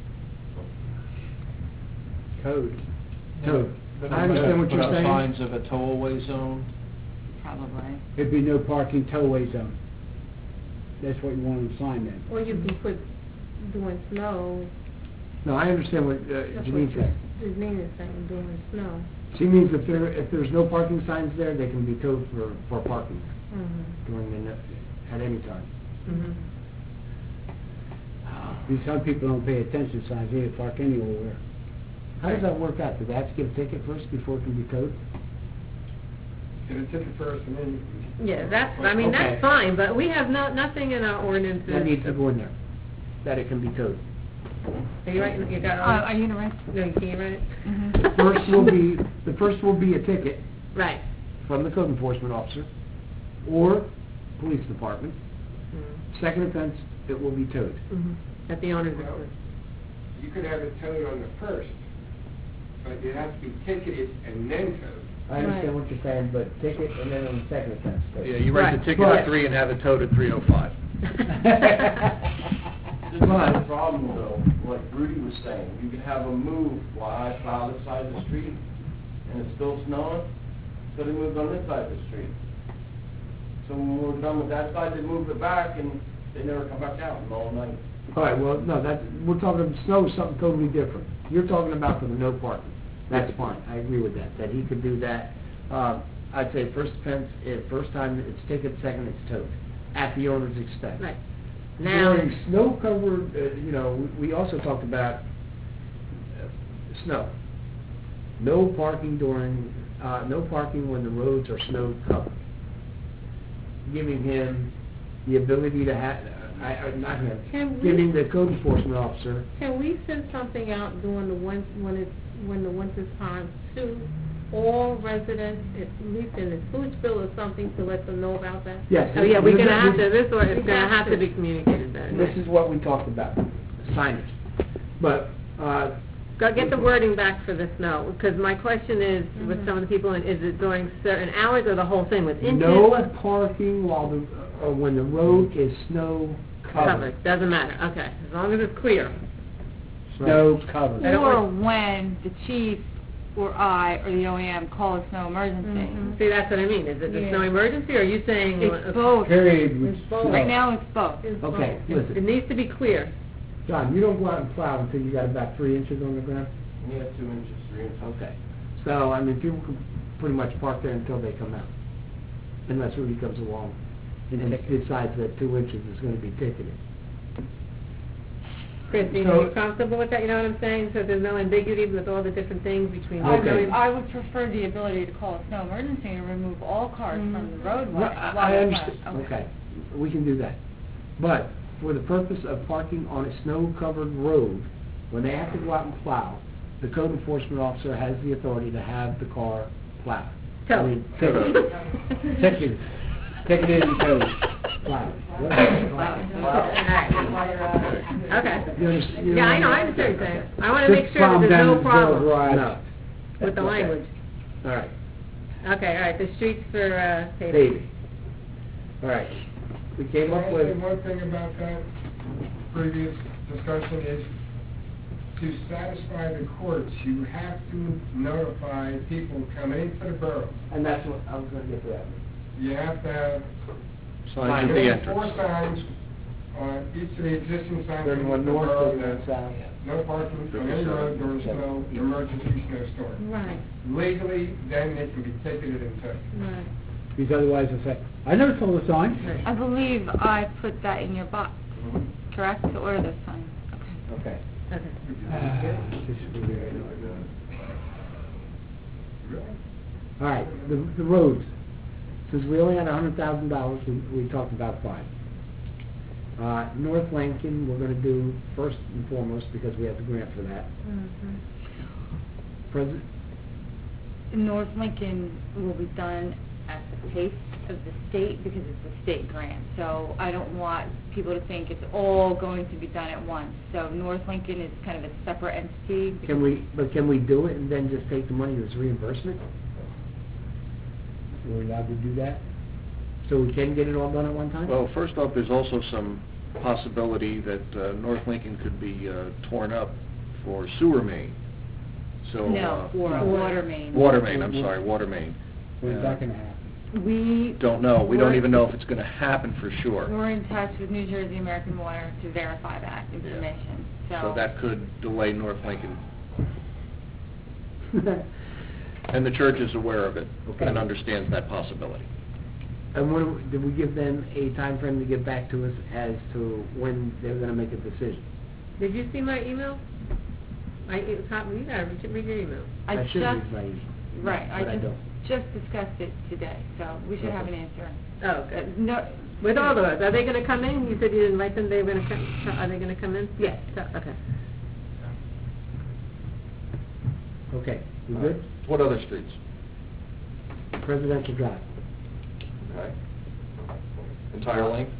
Code. Code. I understand what you're Put up saying. signs of a tow-away zone. Probably. It'd be no parking towaway zone. That's what you want on the sign then. Or you can put doing snow. No, I understand what That's Janine said. His name is saying doing snow. She means if there's no parking signs there, they can be towed for parking Mm-hmm. at any time. Mm-hmm. These some people don't pay attention to signs, they park anywhere. How does that work out? Do they have to give a ticket first before it can be towed? Get a ticket first and then. Yeah, I mean, Okay. that's fine, but we have nothing in our ordinances. That needs to go in there, that it can be towed. Are you writing, you got all? Are you interested? No, you can't write it? Mm-hmm. The first will be a ticket Right. from the code enforcement officer or police department. Mm-hmm. Second offense, it will be towed. Mm-hmm. At the owner's Well, expense. you could have it towed on the first, but you have to be ticketed and then towed. I understand what you're saying, but ticket and then on the second offense. towed. Yeah, you write the Right. ticket at 3 and have it towed at 3:05. There's a problem though, like Rudy was saying, you can have them move while I plow this side of the street, and it's still snowing, so they moved on this side of the street. So when we're done with that side, they move it back, and they never come back out all night. All right, well, no, we're talking, snow is something totally different. You're talking about for the no parking. That's fine, I agree with that he could do that. I'd say first offense, first time it's ticket, second it's towed, at the owner's expense. Right. Now, During snow covered, we also talked about snow. No parking no parking when the roads are snow covered. Giving him the ability to have, not him, Can we- giving the code enforcement officer, can we send something out during when the winter time to all residents, at least in the sewage bill or something, to let them know about that? yes. Oh, yeah, we're gonna have to, this. it's gonna have to be communicated better. This is what we talked about, signage. But, Go get the wording back for the snow, because my question is, with some of the people, is it during certain hours or the whole thing with inches? no parking when the road is snow covered. Covered, doesn't matter, okay, as long as it's clear. Snow covered. I don't Or want- when the chief or I or the OEM call a snow emergency. See, that's what I mean, is it the Yeah. snow emergency, or are you saying? It's both. Period. It's both. Right now, it's both. It's Okay, both. listen. It needs to be clear. John, you don't go out and plow until you got about 3 inches on the ground? Yeah, 2 inches, 3 inches. Okay. So, I mean, people can pretty much park there until they come out. Unless Rudy comes along and decides that 2 inches is gonna be ticketed. Christine, So- are you comfortable with that, you know what I'm saying? So there's no ambiguity with all the different things between. Okay. I would prefer the ability to call a snow emergency and remove all cars from the roadway. Well, while I they're understand, flat. okay, we can do that. But for the purpose of parking on a snow-covered road, when they have to go out and plow, the code enforcement officer has the authority to have the car plowed. Tow. I mean, ticketed, ticketed and towed, plowed. Okay. You understand? Yeah, I know, I understand what you're saying. I wanna make sure that there's no problem No. with the Okay. language. All right, Okay, all right, the streets for, paving. Davey. All right, we came up I'll with... say one thing about that previous discussion is, to satisfy the courts, you have to notify people coming into the borough. And that's what, I was gonna get to that. You have to have Signs at the minimum 4 entrance. signs on each of the existing signs. There's in one the north, borough there's one that south. no parking on any road during snow, emergency snowstorm. Right, Legally, then they can be ticketed and towed. right. Because otherwise it's like, I never saw the sign. I believe I put that in your box, correct, to order this sign? Okay. Okay. Okay. All right, the roads. Since we only had $100,000, we talked about 5. North Lincoln, we're gonna do first and foremost because we have the grant for that. President, North Lincoln will be done at the pace of the state because it's a state grant. So I don't want people to think it's all going to be done at once. So North Lincoln is kind of a separate entity. Can we do it and then just take the money as reimbursement? We're allowed to do that? So we can get it all done at one time? Well, first off, there's also some possibility that North Lincoln could be torn up for sewer main. So No, for a water main. Water main, I'm sorry, water main. When's that gonna happen? We Don't know. We don't even know if it's going to happen for sure. We're in touch with New Jersey American Water to verify that information. So that could delay North Lincoln. And the church is aware of it Okay. and understands that possibility. And when, did we give them a time frame to get back to us as to when they're gonna make a decision? Did you see my email? You gotta read your email. I should just- read my email. Right, But I don't. just discussed it today, so we should have an answer. Oh, good. No, With all those, are they gonna come in? You said you didn't write them, they were gonna come, are they gonna come in? Yes. Okay. Okay, we good? What other streets? Presidential Drive. Okay. Entire length?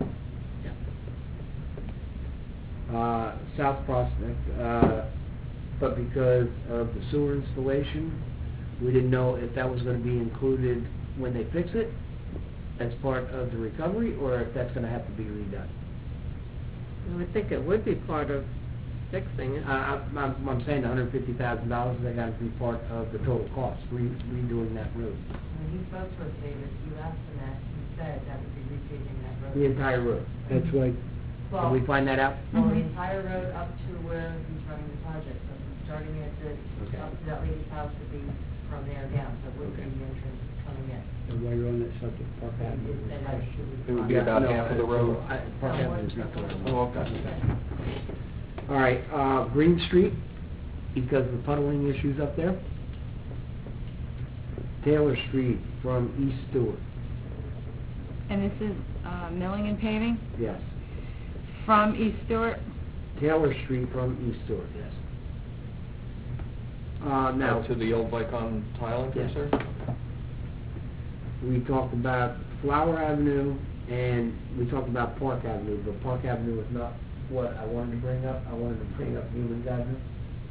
South Prospect, but because of the sewer installation, we didn't know if that was gonna be included when they fix it as part of the recovery, or if that's gonna have to be redone. I would think it would be part of fixing it. I'm saying $150,000, that gotta be part of the total cost, redoing that road. When he spoke to us, David, you asked him that, he said that would be repaving that road. The entire road. That's right. Can we find that out? Well, the entire road up to where he's running the project, so from starting at the, Okay. up to that lady's house would be from there down, so it would be the entrance coming in. And while you're on that subject, Park Avenue. And that should It would be about half of the road. Park Avenue's not the road. Oh, okay. All right, Green Street, because of the puddling issues up there. Taylor Street from East Stewart, and this is milling and paving yes. from East Stewart. Taylor Street from East Stewart, yes. Now, Now to the old Vicon tiling Yes. concern? we talked about Flower Avenue, and we talked about Park Avenue, but Park Avenue is not what I wanted to bring up. I wanted to bring up Newman's Avenue.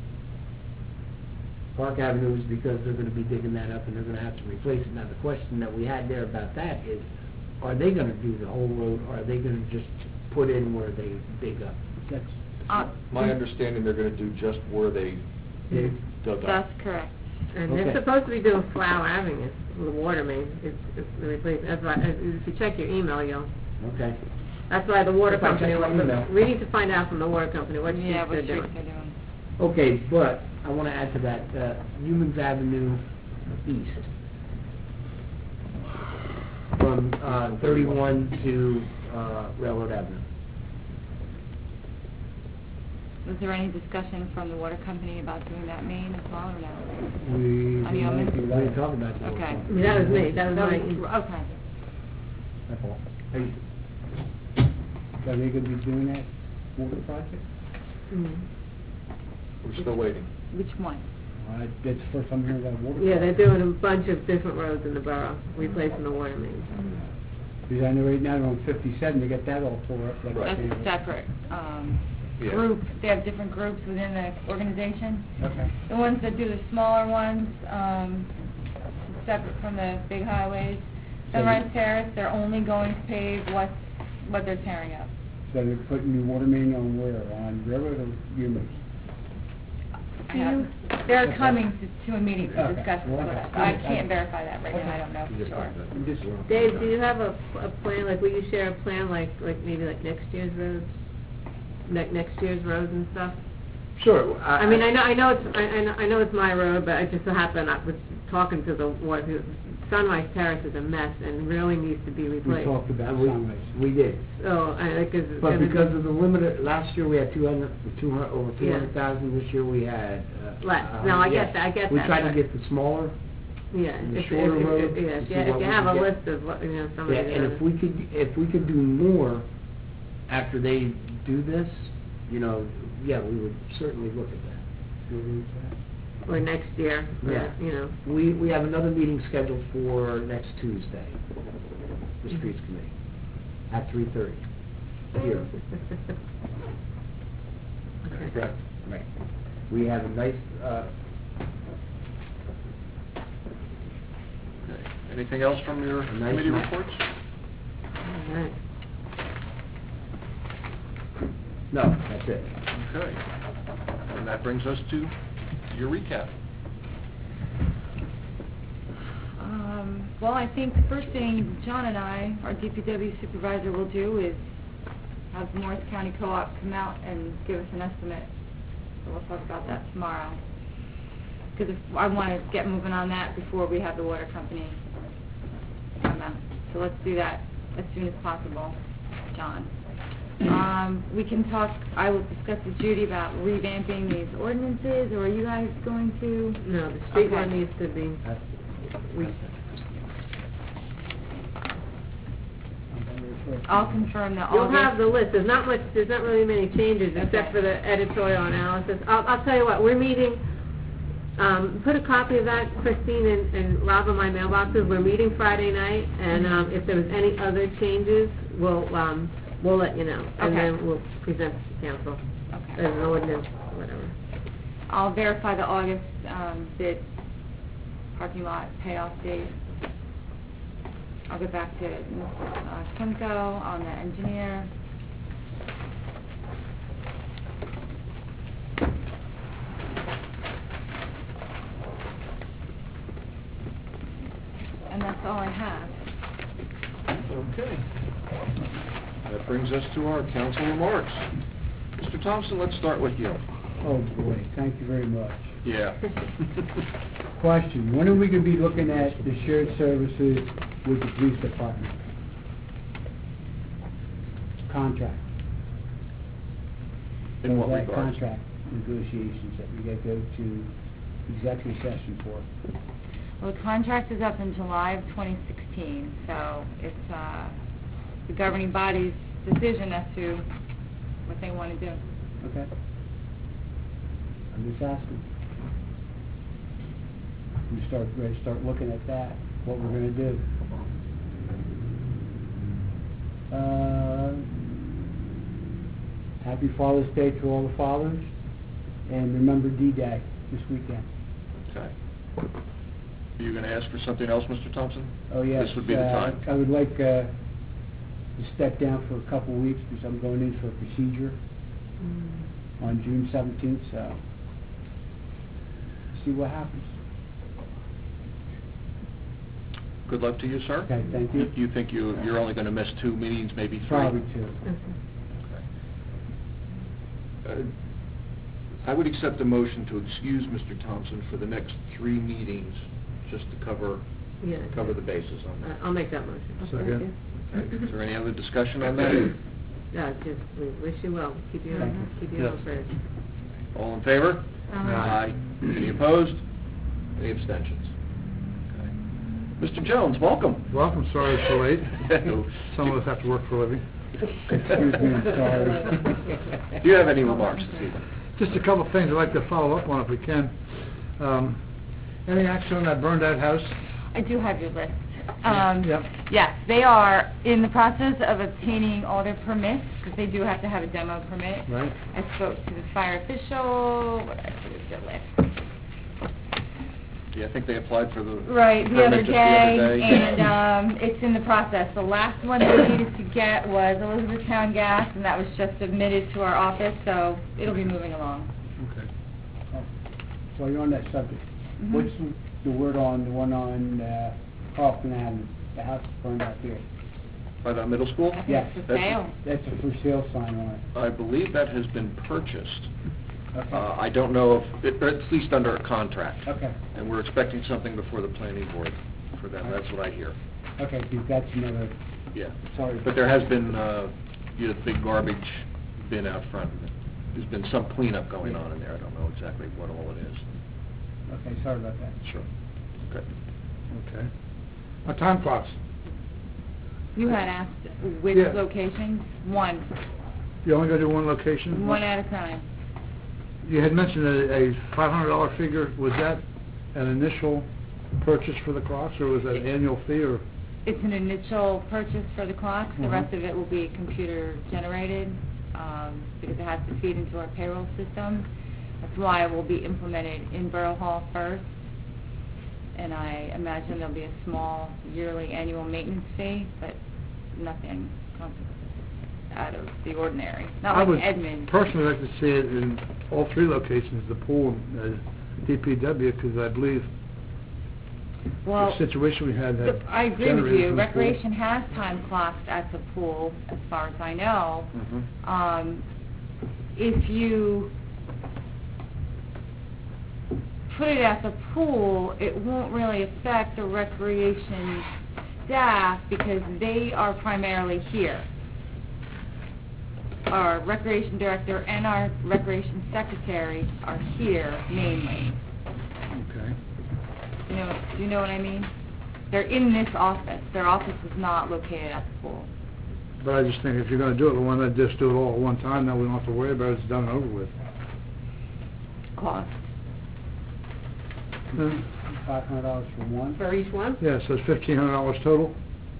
Park Avenue is because they're gonna be digging that up and they're gonna have to replace it. Now, the question that we had there about that is, are they gonna do the whole road, or are they gonna just put in where they dig up? That's, My understanding, they're going to do just where they dug up. That's correct. And Okay. they're supposed to be doing Flower Avenue, the water main, it's the replacement, that's why, if you check your email, Okay. that's why the water If I check company, my email. we need to find out from the water company what streets Yeah, they're what streets doing. they're doing. Okay, but I wanna add to that, Newman's Avenue East. From, 31 to, Railroad Avenue. Was there any discussion from the water company about doing that main as well, or no? we. On Yeoman? We didn't talk about that. Okay. I mean, that was me, that was my, Okay. That's all. Hey, So are they gonna be doing that water project? Mhm. We're still waiting. Which one? That's the first time hearing about a water. yeah, they're project. doing a bunch of different roads in the borough, replacing the water mains. Because I know right now they're on 57, they got that all tore up. like Right. That's a they- separate Yeah. group. They have different groups within the organization. Okay. The ones that do the smaller ones, separate from the big highways. Sunrise Terrace, they're only going to pave what they're tearing up. So they're putting new water main on where? On Railroad or Newman's? They're coming to a meeting to Okay. discuss Well, with okay. us. I can't verify that right now, I don't know You for just sure. talked about it. Just- Dave, do you have a plan, like, will you share a plan, like maybe like next year's roads? Next year's roads and stuff? Sure. I mean, I know it's my road, but it just so happened, I was talking to the water, Sunrise Terrace is a mess and really needs to be We replaced. talked about We, Sunrise. we did. So, But because of the limited, last year we had over Yeah. 200,000, this year we had, Less. No, I get that, I get We that, tried to but- get the smaller, Yeah, the if shorter roads, yeah, to if see you what we have a can get. list of what, some of yeah, the and others. if we could do more after they do this, yeah, we would certainly look at that. or next year, Yeah. you know. We have another meeting scheduled for next Tuesday, the streets committee, at 3:30, here. Okay. Correct. Right. We have a nice, Okay. Anything else from your Nice committee night. reports? All right. no, that's it. Okay. And that brings us to your recap. Well, I think the first thing John and I, our DPW supervisor, will do is have the Morris County Co-op come out and give us an estimate. So we'll talk about that tomorrow. Because I want to get moving on that before we have the water company come out. So let's do that as soon as possible, John. We can talk, I will discuss with Judy about revamping these ordinances, or are you guys going to? No, the street Okay. one needs to be, I'll confirm that you'll August. have the list, there's not really many changes except Okay. for the editorial analysis. I'll tell you what, we're meeting, put a copy of that, Christine and Rob, in my mailboxes. We're meeting Friday night, and if there was any other changes, we'll let you know. And Okay. then we'll present to council Okay. as an ordinance, whatever. I'll verify the August bid parking lot payoff date. I'll get back to Mr. Kimco on the engineer. And that's all I have. Okay. That brings us to our council remarks. Mr. Thompson, let's start with you. Oh, boy, thank you very much. Yeah. Question, when are we going to be looking at the shared services with the police department? Contract. In what That regards? contract negotiations that we got to go to executive session for. Well, the contract is up in July of 2016, so it's the governing body's decision as to what they want to do. Okay? I'm just asking. We ready to start looking at that, what we're going to do. Happy Father's Day to all the fathers, and remember D-Day this weekend. Okay. Are you going to ask for something else, Mr. Thompson? Oh, yes. This would be the time. I would like to step down for a couple of weeks because I'm going in for a procedure on June 17th, so see what happens. Good luck to you, sir. Okay, thank you. You think you're only going to miss 2 meetings, maybe 3? Probably two. Okay. I would accept a motion to excuse Mr. Thompson for the next 3 meetings, just to cover the bases on that. I'll make that motion. Second. Okay. Is there any other discussion on that? Yeah, just, we wish you well, keep you in Yes. prayers. All in favor? Aye. Any opposed? Any abstentions? Okay. Mr. Jones, welcome. Welcome, sorry it's so late. No. Some of us have to work for a living. Excuse me, I'm sorry. Do you have any remarks this evening? Just a couple of things I'd like to follow up on if we can. Any action on that burned out house? I do have your list. Yep. Yes, they are in the process of obtaining all their permits, because they do have to have a demo permit. Right. I spoke to the fire official, what did I say was their list? Yeah, I think they applied for the Right, the permit other just day, the other day. and it's in the process. The last one they needed to get was Elizabethtown Gas, and that was just submitted to our office, so it'll be moving along. Okay. While you're on that subject, Mhm. what's the word on the one on Kaufman Avenue, the house burned out there? By the middle school? I think Yes. it's for sale. That's a for sale sign on it. I believe that has been purchased. Okay. I don't know if, at least under a contract. Okay, And we're expecting something before the planning board for them, that's what I hear. okay, because that's another, Yeah. sorry. But there has been, the big garbage bin out front. There's been some cleanup going on in there, I don't know exactly what all it is. Okay, sorry about that. Sure. Okay. Okay. Time clocks. You had asked which Yeah. locations? One. You only going to do one location? One at a time. You had mentioned a $500 figure. Was that an initial purchase for the clocks, or was that an annual fee, or? It's an initial purchase for the clocks. The Mhm. rest of it will be computer generated, because it has to feed into our payroll system. That's why it will be implemented in Borough Hall first. And I imagine there'll be a small yearly annual maintenance fee, but nothing out of the ordinary. Not I like would Edmund. personally like to see it in all three locations, the pool and DPW, because I believe Well, the situation we had had I agree with generators you. in the pool. Recreation has time clocks at the pool, as far as I know. If you put it at the pool, it won't really affect the recreation staff because they are primarily here. Our recreation director and our recreation secretary are here mainly. Okay. Do you know what I mean? They're in this office. Their office is not located at the pool. But I just think if you're going to do it, why not just do it all at one time? Now we don't have to worry about it. It's done and over with. Cost. $500 for one? For each one? Yeah, so it's $1,500 total.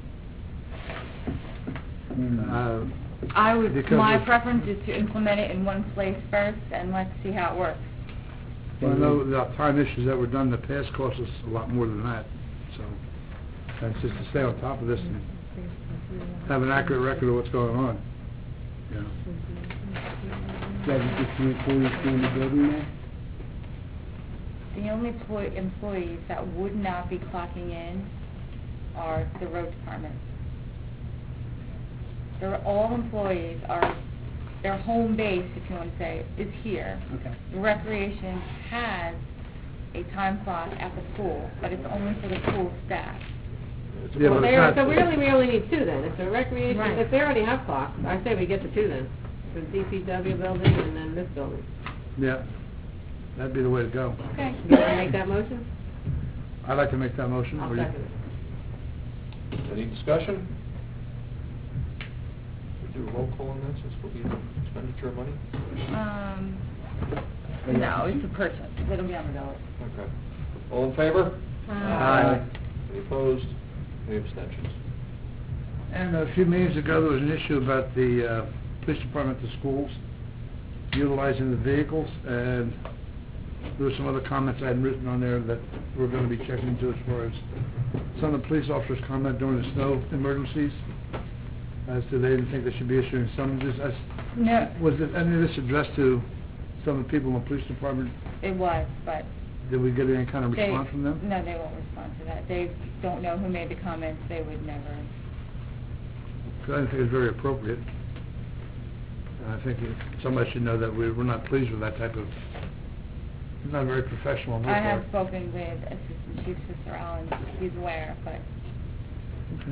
Because My it's- preference is to implement it in one place first, and let's see how it works. Well, I know the time issues that were done in the past cost us a lot more than that, so that's just to stay on top of this and have an accurate record of what's going on. You know. Do you have just 2 employees in the building now? The only employees that would not be clocking in are the road department. All employees their home base, if you want to say, is here. Okay. The recreation has a time clock at the pool, but it's only for the pool staff. Yeah, Well, but it's not- so really, we only need two then. If the recreation, Right. if they already have clocks, I say we get the two then. The DPW building and then this building. Yeah, that'd be the way to go. Okay. You want to make that motion? I'd like to make that motion. I'll Or you- second it. Any discussion? We do a roll call on that since we'll be expenditure of money? No, it's a purchase. It'll be on the bill. Okay. All in favor? Aye. Any opposed? Any abstentions? And a few meetings ago, there was an issue about the police department to schools utilizing the vehicles, and there were some other comments I had written on there that we're going to be checking into as far as some of the police officers' comment during the snow emergencies, as to they didn't think they should be issuing summonses. No, Was any of this addressed to some of the people in the police department? it was, but Did we get any kind of they... response from them? No, they won't respond to that. They don't know who made the comments. They would never... Because I didn't think it was very appropriate. And I think somebody should know that we're not pleased with that type of, not very professional on their I part. have spoken with Assistant Chief Sister Allen. He's aware, but... Okay.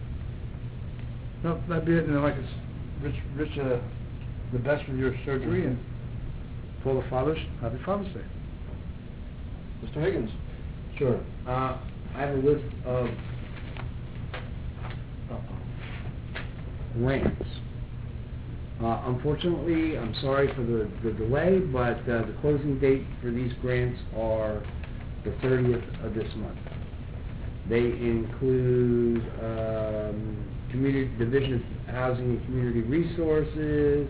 No, that'd be it, and like it's, Rich, the best with your surgery, and for all the fathers, happy Father's Day. Mr. Higgins? Sure. I have a list of grants. Unfortunately, I'm sorry for the delay, but the closing date for these grants are the 30th of this month. They include Community Division of Housing and Community Resources,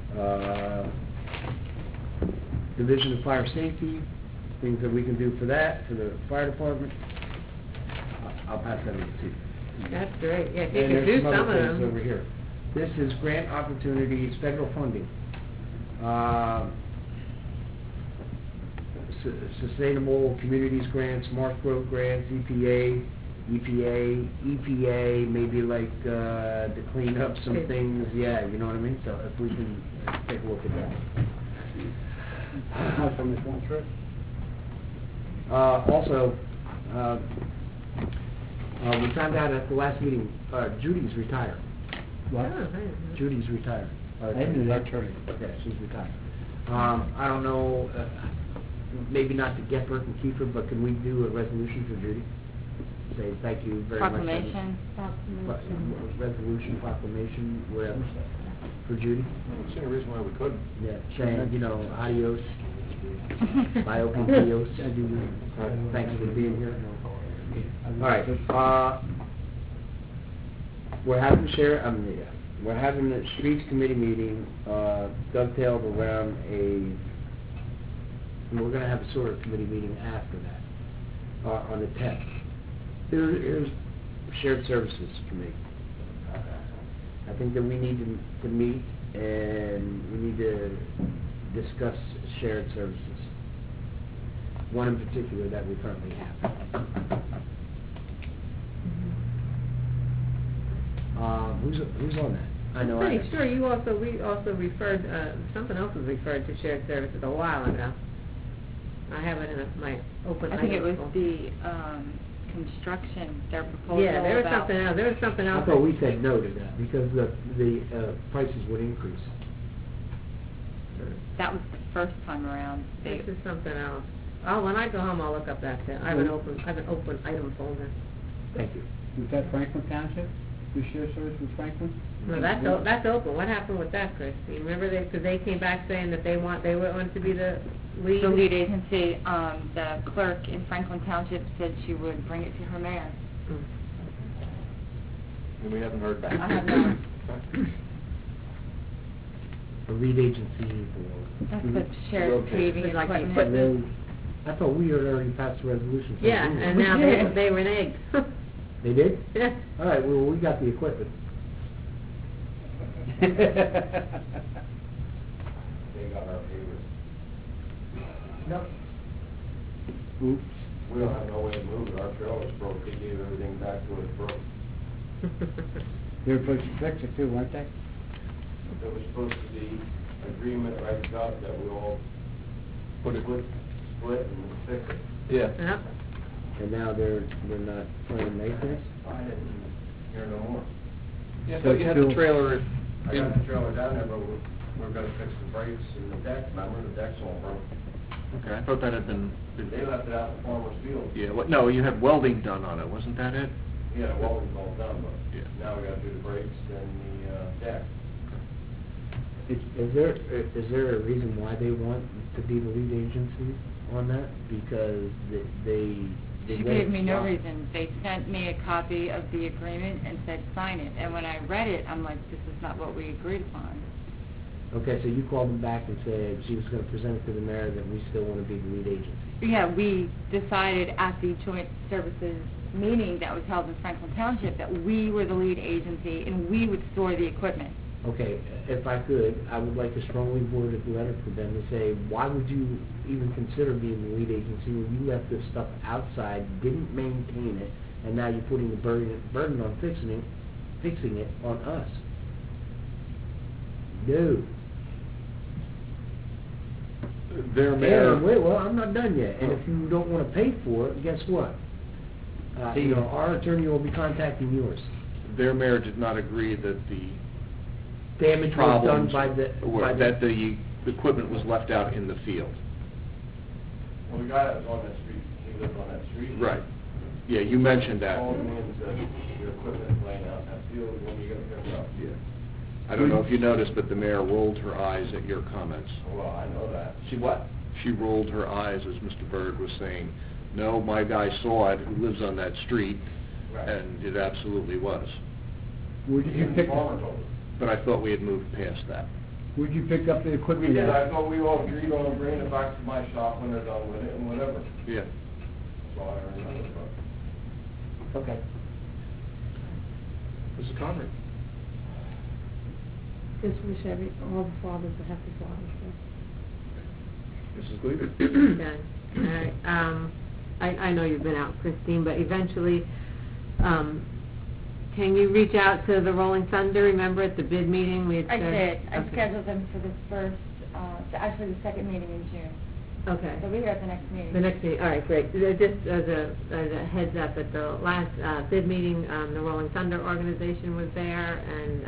Division of Fire Safety, things that we can do for that, for the fire department. I'll pass that over to you. That's great. Yeah, if you And could there's do some some other of things them. over here. This is grant opportunities, federal funding. Sustainable Communities Grants, Marsh Grove Grants, EPA, maybe like to clean up some things, yeah, you know what I mean? So if we can take a look at that. How much on this one trip? Also, we found out at the last meeting, Judy's retired. What? Oh, hey. Judy's retired. I knew that. Yeah, she's retired. I don't know, maybe not to Gephardt and Kiefer, but can we do a resolution for Judy? Say thank you very much. Proclamation. Resolution, proclamation, whatever, for Judy. I don't see any reason why we couldn't. Yeah, saying, adios, My OPPOs. Thanks for being here. All right, we're having a streets committee meeting, dovetailed around we're gonna have a sewer committee meeting after that, on the 10th. Here's shared services committee. I think that we need to meet and we need to discuss shared services. One in particular that we currently have. Who's on that? I know. Pretty sure we also referred, something else was referred to shared services a while ago. I have it in my open. I think it was the construction, their proposal. Yeah, there was about- something else. There was something else. I thought we said no to that because the prices would increase. That was the first time around. This is something else. Oh, when I go home, I'll look up that too. I have an open item folder. Thank you. Was that Franklin Township? The shared service with Franklin? No, that's open. What happened with that, Chris? Do you remember because they came back saying that they wanted to be the lead? The lead agency, the clerk in Franklin Township said she would bring it to her mayor. And we haven't heard back. I have not. The lead agency That's the shared paving Like the equipment. equipment. I thought we had already passed the resolution. for Yeah, approval. and now they reneged. They did? Yeah. All right, well, we got the equipment. They got our favors. No. Oops. We don't have no way to move it. Our trailer's broke. They gave everything back to us broke. They were supposed to fix it too, weren't they? There was supposed to be agreement right up that we all split and fix it. Yeah. Yep. And now they're not planning to make this? I didn't hear no more. Yeah, So so you had the still- trailer I got the trailer down there, but we're gonna fix the brakes and the deck. Remember, the deck's all broke. Okay, I thought that had been... They left it out in the farmer's field. Yeah, no, you had welding done on it, wasn't that it? Yeah, welding's all done, but Yeah. now we gotta do the brakes and the deck. Is there a reason why they want to be the lead agency on that? Because they She gave me no reason. They sent me a copy of the agreement and said, sign it. And when I read it, I'm like, this is not what we agreed upon. Okay, so you called them back and said she was going to present it to the mayor that we still want to be the lead agency. Yeah, we decided at the joint services meeting that was held in Franklin Township that we were the lead agency and we would store the equipment. Okay, if I could, I would like a strongly worded letter for them to say, why would you even consider being the lead agency when you left this stuff outside, didn't maintain it, and now you're putting the burden on fixing it on us? No. Their mayor... Wait, well, I'm not done yet. And if you don't want to pay for it, guess what? Our attorney will be contacting yours. Their mayor did not agree that the Damage was done problems, by the... or that the equipment was left out in the field. Well, the guy that was on that street, he lived on that street. Right. Yeah, you mentioned that. Called me and said, your equipment's laying out in that field, when are you gonna pick it up? Yeah. I don't know if you noticed, but the mayor rolled her eyes at your comments. Well, I know that. She what? She rolled her eyes as Mr. Byrd was saying, no, my guy saw it, who lives on that street, Right. and it absolutely was. Where did you Even pick, the farmer told us. But I thought we had moved past that. where'd you pick up the We equipment did, I at? thought we all agreed on bringing it back to my shop when they're done with it and whatever. Yeah. That's all I remember, but. Okay. Mrs. Connery? Just wish all the fathers were happy fathers. Mrs. Gleaver? Okay, all right. I know you've been out, Christine, but eventually, can you reach out to the Rolling Thunder? Remember at the bid meeting we had I said? did. I Okay. scheduled them for the first, actually the second meeting in June. Okay. So we'll be here at the next meeting. The next meeting, all right, great. Just as a heads up, at the last bid meeting, the Rolling Thunder organization was there, and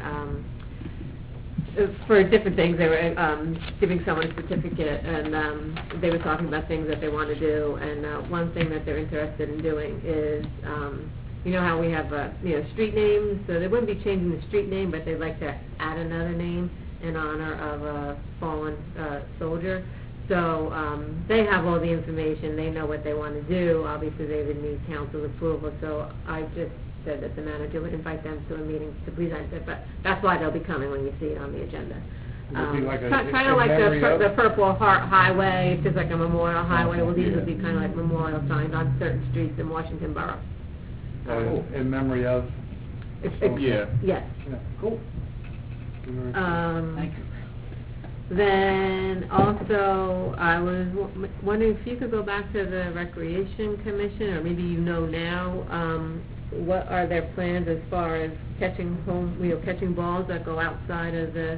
for different things, they were giving someone a certificate, and they were talking about things that they want to do, and one thing that they're interested in doing is, you know how we have, street names, so they wouldn't be changing the street name, but they'd like to add another name in honor of a fallen soldier. So they have all the information. They know what they want to do. Obviously, they would need council's approval. So I just said that the manager would invite them to a meeting to present it. But that's why they'll be coming when you see it on the agenda. Would it be like a- Kind of like the Purple Heart Highway, just like a memorial highway. Well, these would be kind of like memorial signs on certain streets in Washington Borough. In memory of... Yeah. Yes. Yeah, cool. Thank you. Then also, I was wondering if you could go back to the Recreation Commission, or maybe you know now, what are their plans as far as catching balls that go outside of the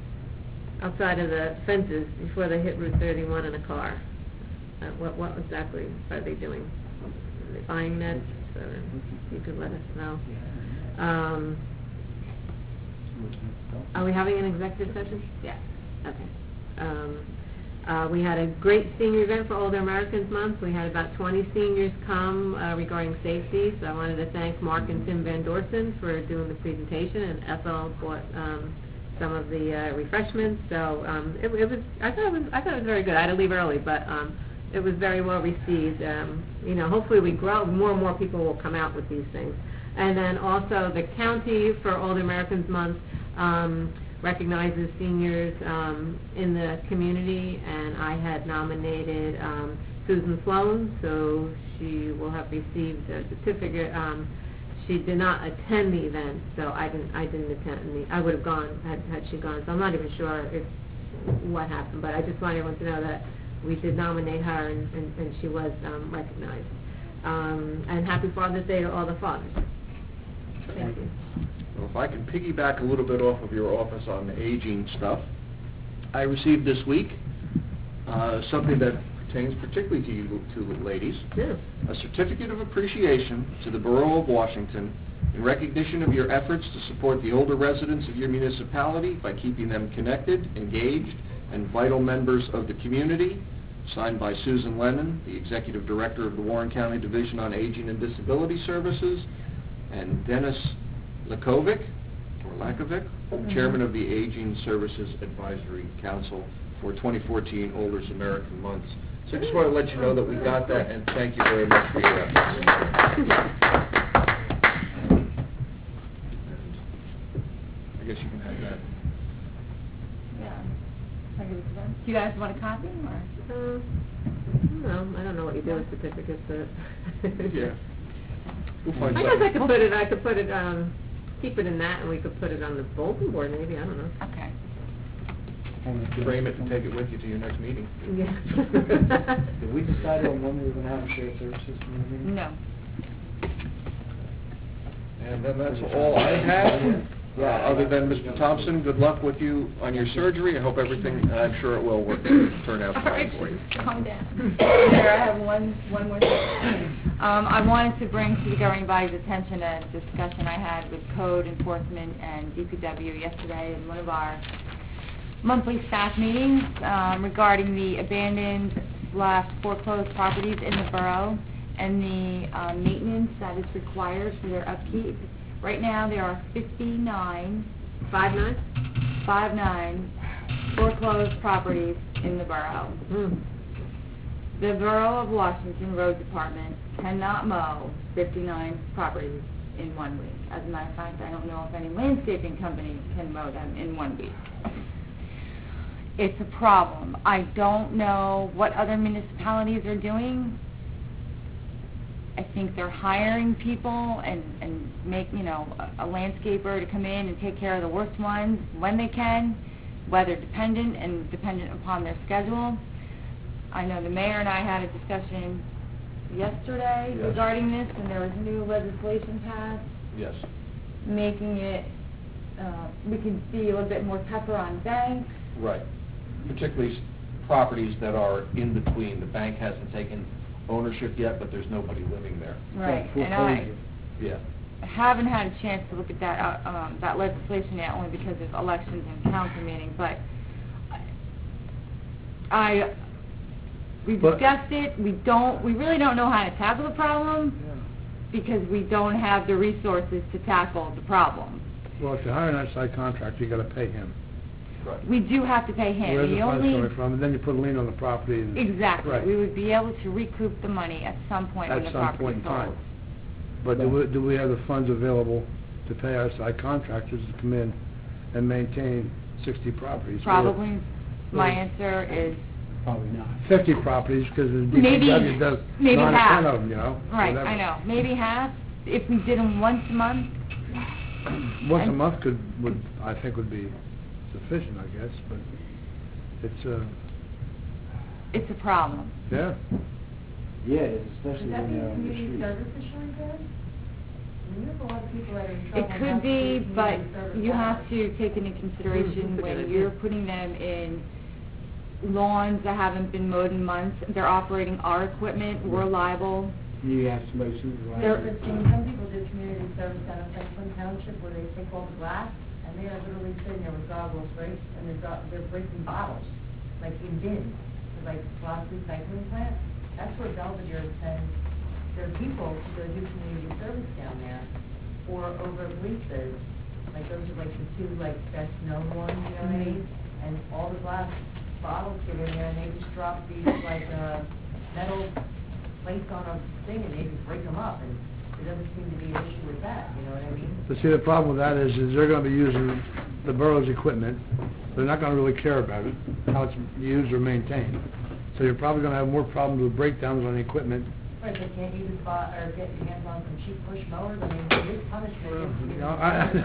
fences before they hit Route 31 in a car. What exactly are they doing? Are they buying nets? You could let us know. Are we having an executive session? Yeah. Okay. We had a great senior event for Older Americans Month. We had about 20 seniors come regarding safety. So I wanted to thank Mark and Tim Van Dorsen for doing the presentation, and Ethel bought some of the refreshments. So it was. I thought it was very good. I had to leave early, but it was very well received. Hopefully we grow. More and more people will come out with these things. And then also the county for Older Americans Month recognizes seniors in the community, and I had nominated Susan Sloan, so she will have received a certificate. She did not attend the event, so I didn't attend. I would have gone had she gone. So I'm not even sure what happened, but I just want everyone to know that we did nominate her, and she was recognized. And happy Father's Day to all the fathers. Thank you. Well, if I can piggyback a little bit off of your office on the aging stuff, I received this week something that pertains particularly to you two ladies, a certificate of appreciation to the Borough of Washington in recognition of your efforts to support the older residents of your municipality by keeping them connected, engaged, and vital members of the community, signed by Susan Lennon, the Executive Director of the Warren County Division on Aging and Disability Services, and Dennis Lakovic, Chairman of the Aging Services Advisory Council for 2014 Older American Months. So I just want to let you know that we got that, and thank you very much for your efforts. I guess you can have that. Yeah. Do you guys want a copy, or? No, I don't know what you do with certificates, but... Yeah. We'll find I something. guess I could put it, keep it in that, and we could put it on the bulletin board, maybe, I don't know. Okay. Frame it and take it with you to your next meeting. Yeah. Did we decide on when we were going to have a shared services meeting? No. And then that's all I have. Other than Mr. Thompson, good luck with you on your surgery. I hope everything, I'm sure it will turn out fine for you. Calm down. There, I have one more thing. I wanted to bring to the governing body's attention a discussion I had with Code Enforcement and DPW yesterday in one of our monthly staff meetings regarding the abandoned/foreclosed properties in the borough and the maintenance that is required for their upkeep. Right now, there are 59 foreclosed properties in the borough. The Borough of Washington Road Department cannot mow 59 properties in 1 week. As a matter of fact, I don't know if any landscaping company can mow them in 1 week. It's a problem. I don't know what other municipalities are doing. I think they're hiring people and make, a landscaper to come in and take care of the worst ones when they can, weather dependent and dependent upon their schedule. I know the mayor and I had a discussion yesterday regarding this, and there was new legislation passed. Yes. Making it, we can see a little bit more pepper on banks. Right. Particularly properties that are in between. The bank hasn't taken ownership yet, but there's nobody living there. Right. And I haven't had a chance to look at that legislation yet, only because of elections and council meetings. But we discussed it. We really don't know how to tackle the problem because we don't have the resources to tackle the problem. Well, if you hire an outside contractor, you got to pay him. Right. we do have to pay him. Where's the We funds only- coming from? And then you put a lien on the property and... Exactly. Right. We would be able to recoup the money at some point when At the some property point in time. sold. But do we have the funds available to pay outside contractors to come in and maintain 60 properties? Probably, my or answer is Probably not. 50 properties, because the Maybe- DPW does maybe 9 or half. 10 of them, you know? right. whatever. I know, maybe half. If we did them once a month, Once a And- month I think would be sufficient, I guess, but it's, it's a problem. yeah. Yeah, it is, especially Would that when be they're on the community street. service assurance then? I mean, there's a lot of people that are in It trouble. could not be, through but community service you have hours. to take into consideration that's a when good you're idea. putting them in lawns that haven't been mowed in months, they're operating our equipment, we're liable. You have somebody supervise. There, it. some people do community service down in Franklin Township where they take all the glass and they are literally sitting there with goggles, right? And they're breaking bottles, like in bins, like glass recycling plant. That's where Belvedere sends their people to go do community service down there, or over at leases. Like those are like the two like best known ones, you know what I mean? And all the glass bottles get in there and they just drop these like metal plates on a thing and they just break them up, and there doesn't seem to be an issue with that, you know what I mean? But see, the problem with that is they're gonna be using the borough's equipment. They're not gonna really care about it, how it's used or maintained. So you're probably gonna have more problems with breakdowns on the equipment. Right, they can't even buy, or get your hands on some cheap push mowers, I mean, it is punishment. You know,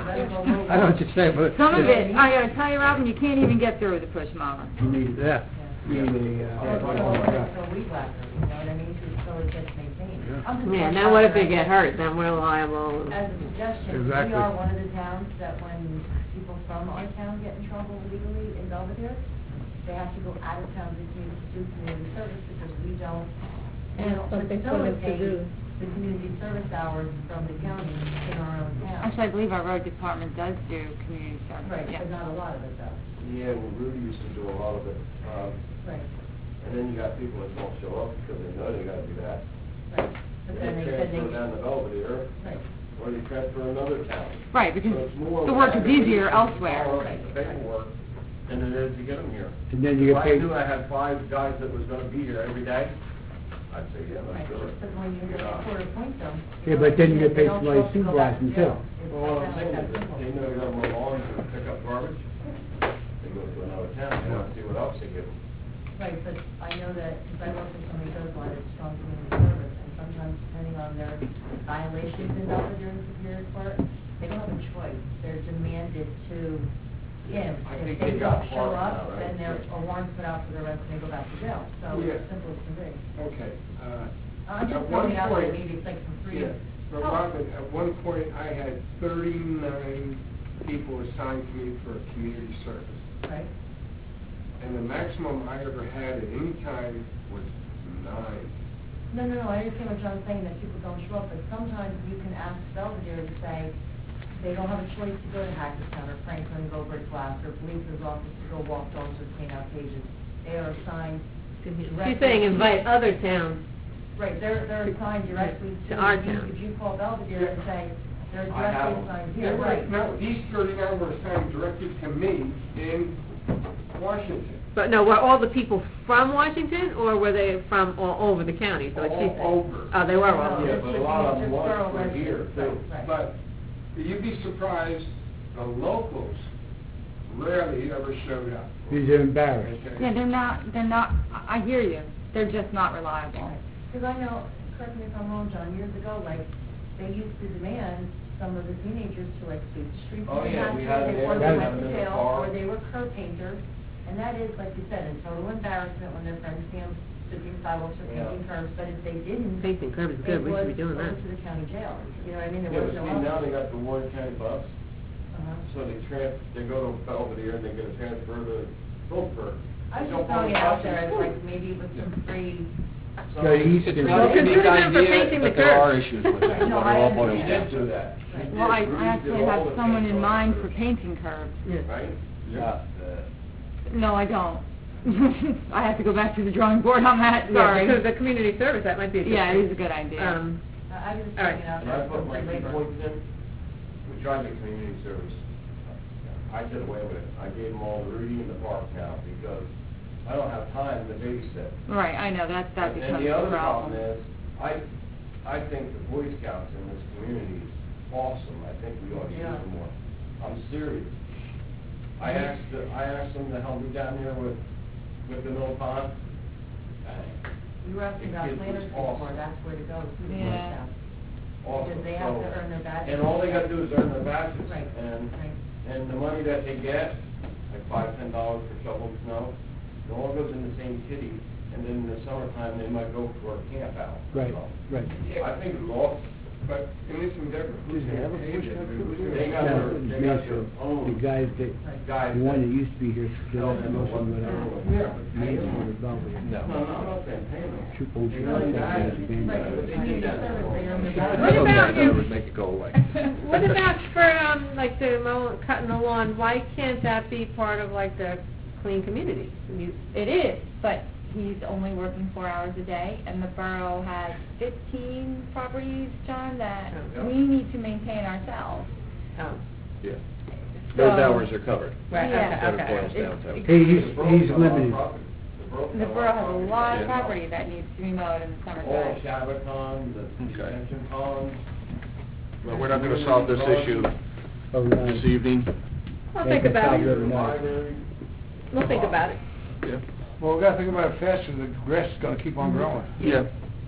I know what you're saying, but... Some of it, I gotta tell you, Robin, you can't even get through with the push mower. You need, Yeah. you need a, So weed whacker, you know what I mean, so it gets maintained. Yeah. I'm just Yeah, one now what if they person. get hurt, then we're liable. As a suggestion, Exactly. we are one of the towns that when people from our town get in trouble legally in Belvedere, they have to go out of town to do community service because we don't Something for them to do. the community service hours from the county in our own town. Actually, I believe our road department does do community service, Right, yeah. but not a lot of it though. Yeah, well, Rudy used to do a lot of it. Right, And then you got people that don't show up because they know they gotta do that. right. But then They they said transfer they, down to Belvedere, right. or they transfer another town. Right, because So it's more the work is admin, easier it's elsewhere. more paperwork than it is to get them here. and then you If get I paid. knew I had 5 guys that was gonna be here every day, I'd say, yeah, Right, let's do it. because when you get a quarter point them. Yeah, but then you get paid they don't somebody show up to go back to supervising, jail. too. It's Well, what I'm like saying that is, if simple. they know they gotta mow lawns and pick up garbage, they go to another town, they wanna see what else they give them. Right, but I know that, because I work with somebody who does a lot of strong community service, and sometimes depending on their violations in Belvedere and Superior Court, they don't have a choice. They're demanded to give. I If think they they got don't show parked up, now, right? then a warrant's put out for the rest and they go back to jail. So Yeah. it's simple as can be. Okay, I'm just At one pointing out that point- maybe it's like some free. yeah, but Robin, at one point, I had 39 people assigned to me for community service. Right? And the maximum I ever had at any time was 9. No, I understand what John's saying, that people don't show up, but sometimes you can ask Belvedere to say, they don't have a choice to go to Hackettstown or Franklin, go break glass, or police's office to go walk dogs or clean out cages. They are assigned directly. She's saying invite other towns. Right, they're assigned directly To our you. town. If you call Belvedere and say, they're I have directly them. assigned They here, were, right? no, these 39 were assigned directly to me in Washington. But no, were all the people from Washington, or were they from all over the county? So what she's saying. All over. Oh, they were all No, over. Yeah, this but would a lot of be them just was borough for here, residents, too. right. But you'd be surprised, the locals rarely ever showed up. He's embarrassed. Okay? Yeah, they're not, I hear you, they're just not reliable. Because I know, correct me if I'm wrong, John, years ago, like, they used to demand some of the teenagers to like sweep the streets. Oh, in yeah, we Manhattan, had or them they there, went to we had them in the jail, car. or they were curb painters. And that is, like you said, a total embarrassment when their friends see them sweeping sidewalks or Yeah. painting curbs, but if they didn't, Painting curb is good, we should be doing it that. was to the county jail. You know what I mean? There Yeah, was but no see, now other. they got the Warren County bus, Uh-huh. so they go to Belvedere and they get a transfer to Phillipsburg. I was They just jump on throwing the it out bus there and- as like, maybe with some free, So Yeah, he's- It's It's not a good unique for them for idea, painting the but there are curb. issues with it. No, What I it all boils We down did to. do that. Right. Well, I Rudy did actually all have the someone in paint mind for jobs, painting curbs. Yeah. Right? Yeah. No, I don't. I have to go back to the drawing board on that, Yeah, sorry. because the community service, that might be a good Yeah, thing. it is a good idea. I was just All right. throwing it out And there. I put my for free 2 labor. points in, we tried the community service. I did away with it. I gave them all to Rudy in the park now, because I don't have time to babysit. Right, I know, that becomes And the a other problem. problem is, I think the Boy Scouts in this community is awesome. I think we ought to use them more. I'm serious. I asked them to help me down there with the mill pond. You were asking about It was planners awesome. before, that's where to go, to the Boy Yeah. Scouts. Awesome. Because they have to So- earn their badges. And all they gotta do is earn their badges. Right, And, right. and the money that they get, like $5, $10 for shoveling snow, it all goes in the same kitty, and then in the summertime, they might go for a camp out. Right, So, right. I think it's awesome. But in this endeavor, who's Do they have gonna a pay Boy them? Scout Who's troop? gonna- They got their The own guys that, guys. the one that that- used to be here, Tell the them most what of they're them, doing. Yeah, but pay them. No, I'm not saying pay them. Troop old They troop, got that guys. guy's been- But they need that. What about That would your, make it go away. what about for, like the cutting the lawn, why can't that be part of like the clean community? It is, but he's only working 4 hours a day, and the borough has 15 properties, John, that Yeah. we need to maintain ourselves. Oh, Yeah. Those So- hours are covered. right, Yeah. That's what it okay, boils down to. okay. He's The borough's got a lot of limited. property. The borough has a lot of Yeah. property that needs to be mowed in the All summertime. the Shabbaton, the Okay. detention ponds. But we're not gonna solve this issue Overnight. this evening. We'll think about They it, can solve Library. we'll think about it. Yeah. Well, we gotta think about it faster, the grass is gonna keep on growing. Yeah.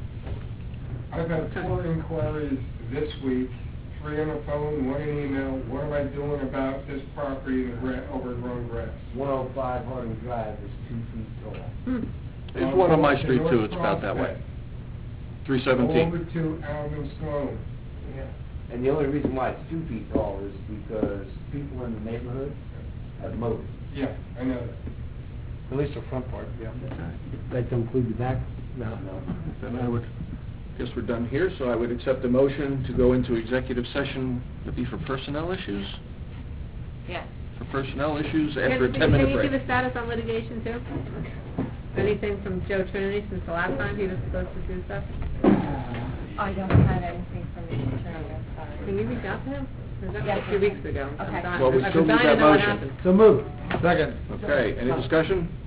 I've had 4 inquiries this week, 3 on the phone, 1 in email. What am I doing about this property and the overgrown grass? 105 Harding Drive is 2 feet tall. There's one on my street too, it's about that way. Over 317. to Alvin Sloan. Yeah. And the only reason why it's 2 feet tall is because people in the neighborhood have mowed it. Yeah, I know that. At least the front part, yeah. That don't include the back? No. Then I would, guess we're done here, so I would accept a motion to go into executive session, would be for personnel issues? Yes. For personnel issues after a Can 10-minute you break. give a status on litigation too? Anything from Joe Trinity since the last time he was supposed to do stuff? I don't have anything from the attorney, I'm sorry. Can you reach out to him? 'Cause that was Yes, a few I weeks can. ago. Okay. Well, we I've still been need dying that to know what motion. happened. So moved. Second. Okay, any discussion?